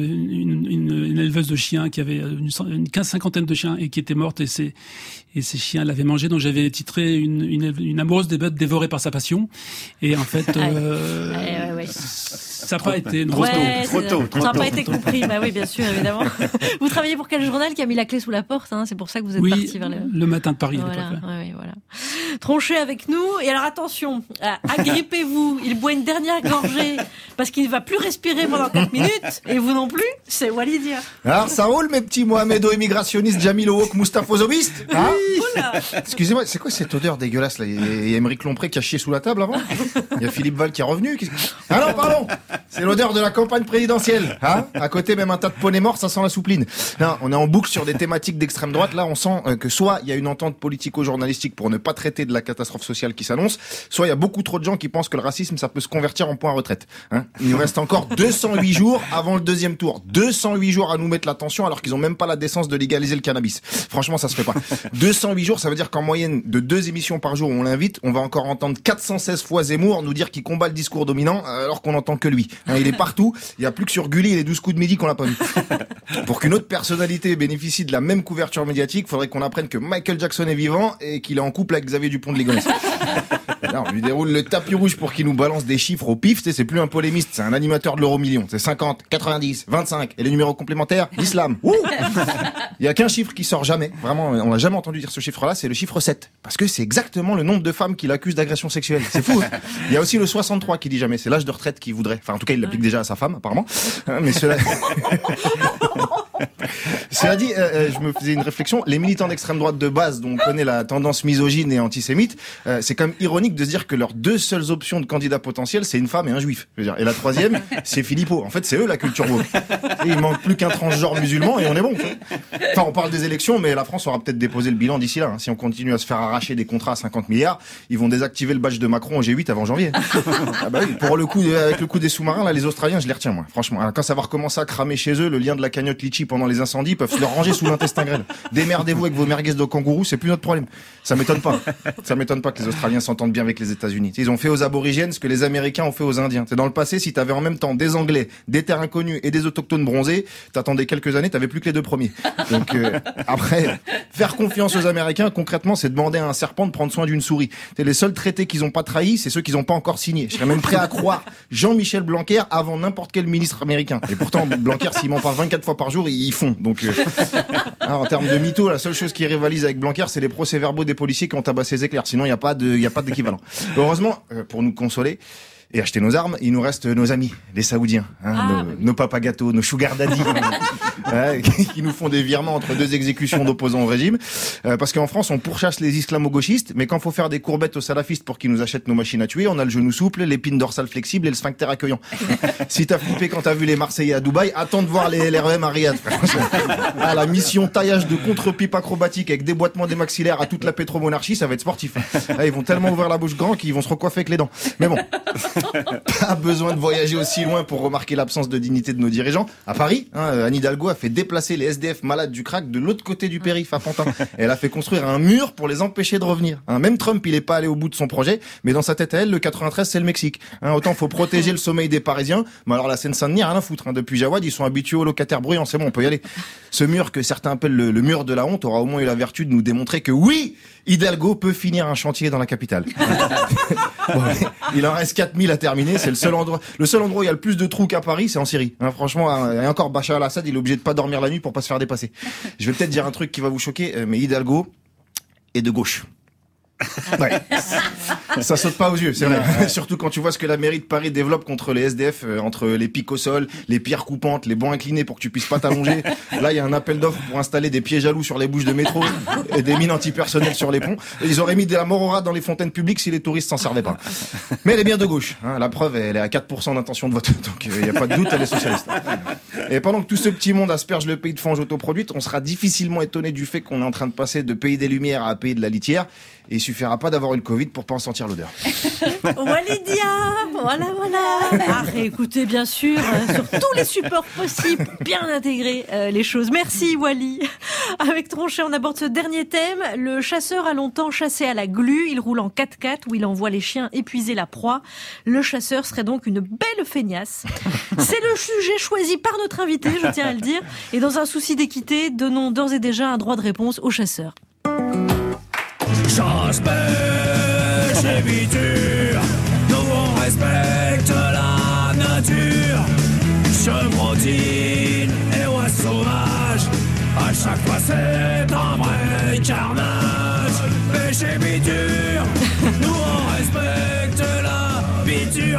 une éleveuse de chiens qui avait une cinquantaine de chiens et qui était morte et ces chiens l'avaient mangé. Donc j'avais titré une amoureuse des bêtes dévorée par sa passion. Et en fait, ça n'a pas été trop tôt. Ça n'a pas été compris. Bah oui, bien sûr, évidemment. Vous travaillez pour quel journal qui a mis la clé sous la porte, hein? C'est pour ça que vous êtes parti vers le Matin de Paris. Voilà, à l'époque. voilà. Tronchez avec nous. Et alors attention, agrippez-vous. Il boit une dernière gorgée parce qu'il ne va plus respirer pendant 4 minutes. Et vous non plus. C'est Walidia. Alors ça roule mes petits Mohamedo immigrationnistes, Jamil Owok, Mustafozobiste, hein? Excusez-moi, c'est quoi cette odeur dégueulasse là? Il y a Émeric Lompré qui a chié sous la table avant. Il y a Philippe Val qui est revenu. Ah non, pardon. C'est l'odeur de la campagne présidentielle, hein? À côté même un tas de poneys morts, ça sent la soupline. Non, on est en boucle sur des thématiques d'extrême droite. Là, on sent que soit il y a une entente politico-journalistique pour ne pas traiter de la catastrophe sociale qui s'annonce, soit il y a beaucoup trop de gens qui pensent que le racisme ça peut se convertir en point retraite, hein? Il nous reste encore 208 jours avant le deuxième tour. 208 jours à nous mettre la tension alors qu'ils ont même pas la décence de légaliser le cannabis. Franchement, ça se fait pas. 208 jours, ça veut dire qu'en moyenne de 2 émissions par jour où on l'invite, on va encore entendre 416 fois Zemmour nous dire qu'il combat le discours dominant alors qu'on n'entend que lui. Hein, il est partout. Il y a plus que sur Gulli et les 12 coups de midi qu'on l'a pas vu. Pour qu'une autre personnalité bénéficie de la même couverture médiatique, faudrait qu'on apprenne que Michael Jackson est vivant et qu'il est en couple avec Xavier Dupont de Ligonnès. Là, on lui déroule le tapis rouge pour qu'il nous balance des chiffres au pif. C'est plus un polémiste, c'est un animateur de l'euro-million. C'est 50, 90, 25. Et les numéros complémentaires, l'islam. Il y a qu'un chiffre qui sort jamais. Vraiment, on n'a jamais entendu dire ce chiffre-là, c'est le chiffre 7. Parce que c'est exactement le nombre de femmes qui l'accusent d'agression sexuelle. C'est fou. Hein. Il y a aussi le 63 qui dit jamais. C'est l'âge de retraite qu'il voudrait. Enfin, en tout cas, il l'applique déjà à sa femme, apparemment. Mais cela... Cela dit, je me faisais une réflexion. Les militants d'extrême droite de base, dont on connaît la tendance misogyne et antisémite, c'est quand même ironique de se dire que leurs deux seules options de candidats potentiels, c'est une femme et un juif. Je veux dire. Et la troisième, c'est Philippot. En fait, c'est eux la culture woke. Il manque plus qu'un transgenre musulman et on est bon. Enfin, on parle des élections, mais la France aura peut-être déposé le bilan d'ici là. Hein. Si on continue à se faire arracher des contrats à 50 milliards, ils vont désactiver le badge de Macron au G8 avant janvier. Ah bah oui, pour le coup, avec le coup des sous-marins, là, les Australiens, je les retiens, moi. Franchement, alors, quand ça va recommencer à cramer chez eux, le lien de la cagnotte litchi pendant les incendies peuvent se le ranger sous l'intestin grêle. Démerdez-vous avec vos merguez de kangourou, c'est plus notre problème. Ça m'étonne pas. Ça m'étonne pas que les Australiens s'entendent bien avec les États-Unis. Ils ont fait aux aborigènes ce que les Américains ont fait aux Indiens. C'est dans le passé, si t'avais en même temps des Anglais, des terres inconnues et des autochtones bronzés, t'attendais quelques années, t'avais plus que les deux premiers. Donc après, faire confiance aux Américains, concrètement, c'est demander à un serpent de prendre soin d'une souris. C'est les seuls traités qu'ils ont pas trahis, c'est ceux qu'ils ont pas encore signés. Je serais même prêt à croire Jean-Michel Blanquer avant n'importe quel ministre américain. Et pourtant, Blanquer, s'il ment pas 24 fois par jour, ils font. Donc, en termes de mytho, la seule chose qui rivalise avec Blanquer, c'est les procès-verbaux des policiers qui ont tabassé les éclairs. Sinon, il y a pas d'équivalent. Heureusement, pour nous consoler et acheter nos armes, il nous reste nos amis, les Saoudiens, hein, nos papas gâteaux, nos sugar daddy, qui nous font des virements entre deux exécutions d'opposants au régime. Parce qu'en France, on pourchasse les islamo-gauchistes, mais quand faut faire des courbettes aux salafistes pour qu'ils nous achètent nos machines à tuer, on a le genou souple, l'épine dorsale flexible et le sphincter accueillant. Si t'as flippé quand t'as vu les Marseillais à Dubaï, attends de voir les LREM à Riyad. La mission taillage de contre-pipe acrobatique avec déboîtement des maxillaires à toute la pétromonarchie, ça va être sportif. Ils vont tellement ouvrir la bouche grand qu'ils vont se recoiffer avec les dents. Mais bon. Pas besoin de voyager aussi loin pour remarquer l'absence de dignité de nos dirigeants. À Paris, Anne Hidalgo a fait déplacer les SDF malades du crack de l'autre côté du périph' à Pantin. Elle a fait construire un mur pour les empêcher de revenir. Même Trump, il est pas allé au bout de son projet, mais dans sa tête à elle, le 93, c'est le Mexique. Autant faut protéger le sommeil des Parisiens, mais alors la Seine-Saint-Denis, rien à foutre. Depuis Jawad, ils sont habitués aux locataires bruyants, c'est bon, on peut y aller. Ce mur que certains appellent le mur de la honte aura au moins eu la vertu de nous démontrer que oui, Hidalgo peut finir un chantier dans la capitale. Bon, il en reste 4000 à terminer, c'est le seul endroit où il y a le plus de trous qu'à Paris, c'est en Syrie. Franchement, et encore Bachar al-Assad, il est obligé de pas dormir la nuit pour pas se faire dépasser. Je vais peut-être dire un truc qui va vous choquer, mais Hidalgo est de gauche. Ouais. Ça saute pas aux yeux, c'est vrai. Ouais. Surtout quand tu vois ce que la mairie de Paris développe contre les SDF, entre les pics au sol, les pierres coupantes, les bancs inclinés pour que tu puisses pas t'allonger. Là, il y a un appel d'offres pour installer des pieds jaloux sur les bouches de métro et des mines antipersonnelles sur les ponts. Et ils auraient mis de la mort au rat dans les fontaines publiques si les touristes s'en servaient pas. Mais elle est bien de gauche. Hein. La preuve, elle est à 4% d'intention de vote. Donc, il n'y a pas de doute, elle est socialiste. Et pendant que tout ce petit monde asperge le pays de fange autoproduite, on sera difficilement étonné du fait qu'on est en train de passer de pays des Lumières à pays de la litière. Et il suffira pas d'avoir eu le Covid pour pas en sentir l'odeur. Walidia, voilà. À réécouter bien sûr sur tous les supports possibles, bien intégrer les choses. Merci Wally. Avec Tronchet, on aborde ce dernier thème. Le chasseur a longtemps chassé à la glu. Il roule en 4x4 où il envoie les chiens épuiser la proie. Le chasseur serait donc une belle feignasse. C'est le sujet choisi par notre invité, je tiens à le dire. Et dans un souci d'équité, donnons d'ores et déjà un droit de réponse aux chasseurs. Chasse, pêche et biture, nous on respecte la nature. Chevrotine et oies sauvages, à chaque fois c'est un vrai carnage. Pêche et biture, nous on respecte la biture.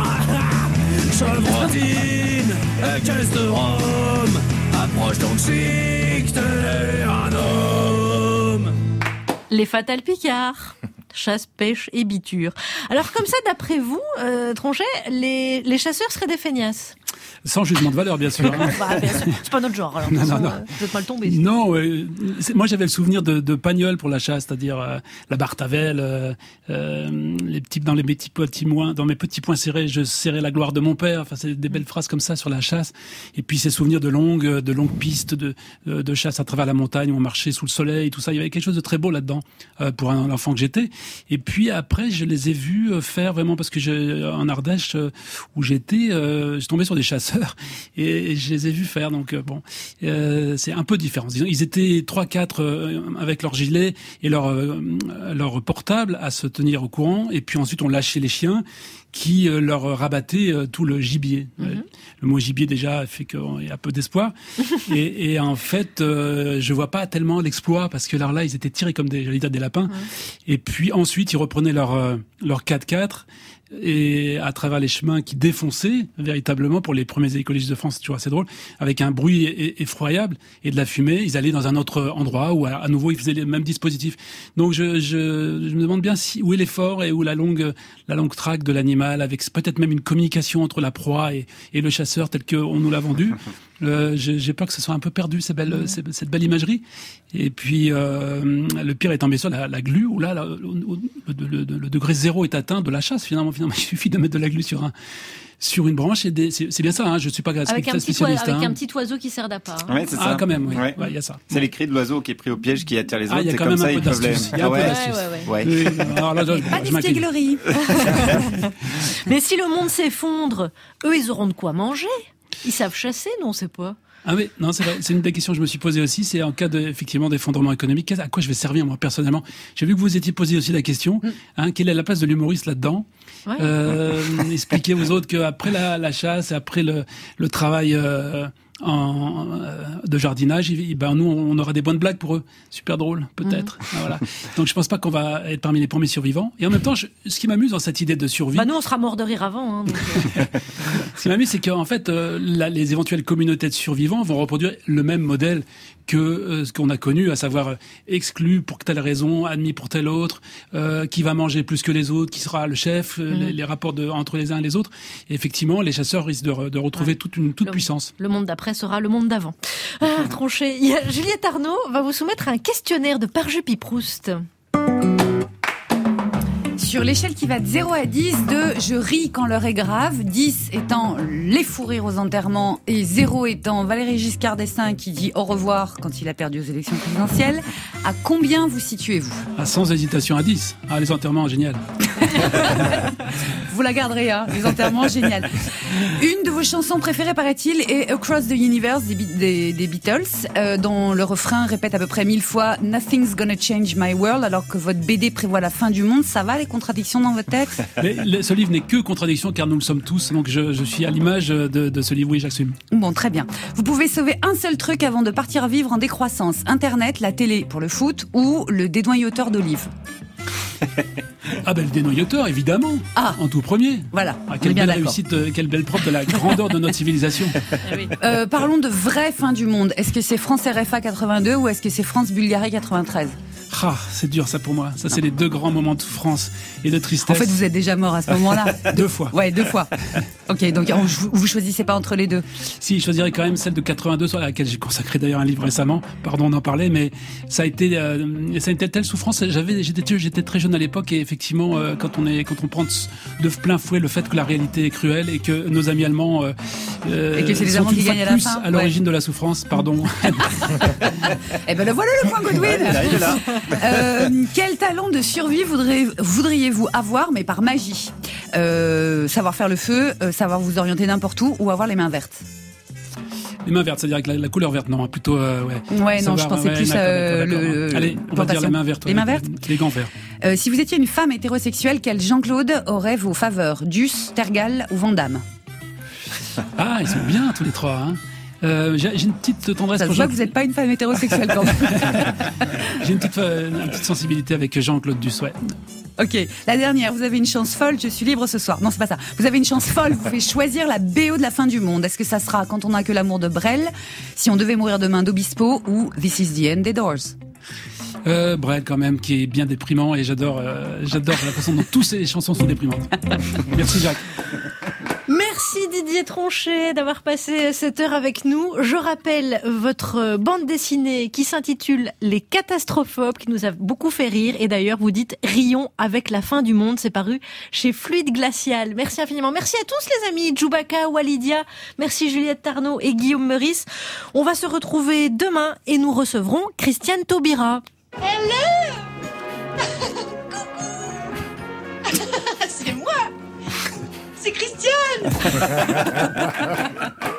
Chevrotine et caisse de rhum, approche donc chic, t'es un homme. Les Fatal Picards. Chasse, pêche et biture. Alors comme ça, d'après vous, Tronchet, les chasseurs seraient des feignasses? Sans jugement de valeur, bien sûr. Bah, bien sûr. C'est pas notre genre. Alors, non. Vous êtes mal tombé. Non, moi j'avais le souvenir de Pagnol pour la chasse, c'est-à-dire la Bartavel, les petits dans mes petits poings serrés, je serrais la gloire de mon père. Enfin, c'est des belles phrases comme ça sur la chasse. Et puis ces souvenirs de longues pistes de chasse à travers la montagne où on marchait sous le soleil, tout ça. Il y avait quelque chose de très beau là-dedans pour un enfant que j'étais. Et puis après, je les ai vus faire vraiment parce que en Ardèche où j'étais, je tombais sur des chasseurs et je les ai vus faire. Donc c'est un peu différent. Ils étaient 3-4 avec leur gilet et leur portable à se tenir au courant. Et puis ensuite, on lâchait les chiens qui leur rabattaient tout le gibier. Mm-hmm. Le mot gibier déjà fait qu'il y a peu d'espoir. et en fait, je vois pas tellement l'exploit parce que là, ils étaient tirés comme des lapins. Et puis ensuite, ils reprenaient leur 4x4 et à travers les chemins qui défonçaient véritablement pour les premiers écologistes de France, c'est toujours assez drôle, avec un bruit effroyable et de la fumée, ils allaient dans un autre endroit où à nouveau ils faisaient les mêmes dispositifs. Donc je me demande bien où est l'effort et où la longue traque de l'animal, avec peut-être même une communication entre la proie et le chasseur tel qu'on nous l'a vendu. J'ai peur que ce soit un peu perdu cette belle imagerie. Et puis le pire étant bien sûr la glu où là le degré zéro est atteint de la chasse finalement il suffit de mettre de la glu sur une branche et c'est bien ça. Je suis pas spécialiste. Avec un petit oiseau qui sert d'appât. Ouais, c'est ça. Quand même. Oui. Ouais, y a ça. C'est les cris de l'oiseau qui est pris au piège qui attire les autres. Il y a quand même un peu d'astuce. Il y a un peu d'astuce. Ouais. Alors là, je m'inquiète. Mais si le monde s'effondre, eux, ils auront de quoi manger. Ils savent chasser, non, c'est pas. Ah oui, non, c'est vrai. C'est une des questions que je me suis posée aussi. C'est en cas effectivement d'effondrement économique, à quoi je vais servir moi personnellement. J'ai vu que vous étiez posé aussi la question. Quelle est la place de l'humoriste là-dedans? Expliquez aux autres qu'après la chasse, après le travail de jardinage, nous on aura des bonnes blagues pour eux, super drôle peut-être. Voilà. Donc je pense pas qu'on va être parmi les premiers survivants. Et en même temps, ce qui m'amuse dans cette idée de survie, nous on sera mort de rire avant. Donc ce qui m'amuse, c'est qu'en fait les éventuelles communautés de survivants vont reproduire le même modèle que ce qu'on a connu, à savoir exclu pour telle raison, admis pour telle autre, qui va manger plus que les autres, qui sera le chef, les rapports entre les uns et les autres. Et effectivement, les chasseurs risquent de retrouver toute puissance. Le monde d'après sera le monde d'avant. Tronchet. Juliette Arnaud va vous soumettre un questionnaire de Parjeux-Piproust. Sur l'échelle qui va de 0 à 10, de je ris quand l'heure est grave, 10 étant les fous rires aux enterrements et 0 étant Valéry Giscard d'Estaing qui dit au revoir quand il a perdu aux élections présidentielles, à combien vous situez-vous? Sans hésitation à 10. Les enterrements, génial. Vous la garderez, les enterrements, génial. Une de vos chansons préférées, paraît-il, est Across the Universe des Beatles, dont le refrain répète à peu près 1000 fois Nothing's gonna change my world, alors que votre BD prévoit la fin du monde. Ça va, les contradictions dans votre texte? Ce livre n'est que contradiction, car nous le sommes tous, donc je suis à l'image de ce livre, oui, j'assume. Bon, très bien. Vous pouvez sauver un seul truc avant de partir vivre en décroissance: Internet, la télé pour le foot ou le dénoyauteur d'olives. Ah ben le dénoyauteur, évidemment. En tout premier. Voilà. Quelle belle réussite, quelle belle preuve de la grandeur de notre civilisation. Parlons de vraie fin du monde. Est-ce que c'est France RFA 82 ou est-ce que c'est France-Bulgarie 93 ? C'est dur ça pour moi. Ça, c'est les deux grands moments de souffrance et de tristesse. En fait, vous êtes déjà mort à ce moment-là. 2 fois. Ouais, 2 fois. Ok, donc vous choisissez pas entre les deux. Si, je choisirais quand même celle de 82, sur laquelle j'ai consacré d'ailleurs un livre récemment. Pardon d'en parler, mais ça a été telle souffrance. J'étais très jeune à l'époque et effectivement, quand on prend de plein fouet le fait que la réalité est cruelle et que nos amis allemands et que c'est les Allemands qui gagnent à la fin. À l'origine de la souffrance, pardon. Eh ben le voilà le point Godwin. Quel talent de survie voudriez-vous avoir, mais par magie ? Savoir faire le feu, savoir vous orienter n'importe où, ou avoir les mains vertes ? Les mains vertes, c'est-à-dire avec la couleur verte, non, plutôt, ouais. Ouais, non, je pensais plus d'accord. Allez, on va dire les mains vertes. Les mains vertes ? Les gants verts. Si vous étiez une femme hétérosexuelle, quel Jean-Claude aurait vos faveurs ? Duss, Tergal ou Van Damme ? Ah, ils sont bien tous les trois, hein. J'ai une petite tendresse pour Jean-Claude. Vous n'êtes pas une femme hétérosexuelle quand même. J'ai une petite sensibilité avec Jean-Claude Duss, ouais. Ok, la dernière, vous avez une chance folle, je suis libre ce soir. Non, c'est pas ça. Vous avez une chance folle, vous pouvez choisir la BO de la fin du monde. Est-ce que ça sera Quand on n'a que l'amour de Brel, Si on devait mourir demain d'Obispo ou This is the end des Doors? Brel quand même, qui est bien déprimant et j'adore la façon dont toutes ces chansons sont déprimantes. Merci Jacques. Merci Didier Tronchet d'avoir passé cette heure avec nous. Je rappelle votre bande dessinée qui s'intitule Les Catastrophobes, qui nous a beaucoup fait rire. Et d'ailleurs, vous dites rions avec la fin du monde. C'est paru chez Fluide Glacial. Merci infiniment. Merci à tous les amis. Djoubaka, Walidia. Merci Juliette Tarnot et Guillaume Meurice. On va se retrouver demain et nous recevrons Christiane Taubira. Hello. C'est moi. C'est Christiane.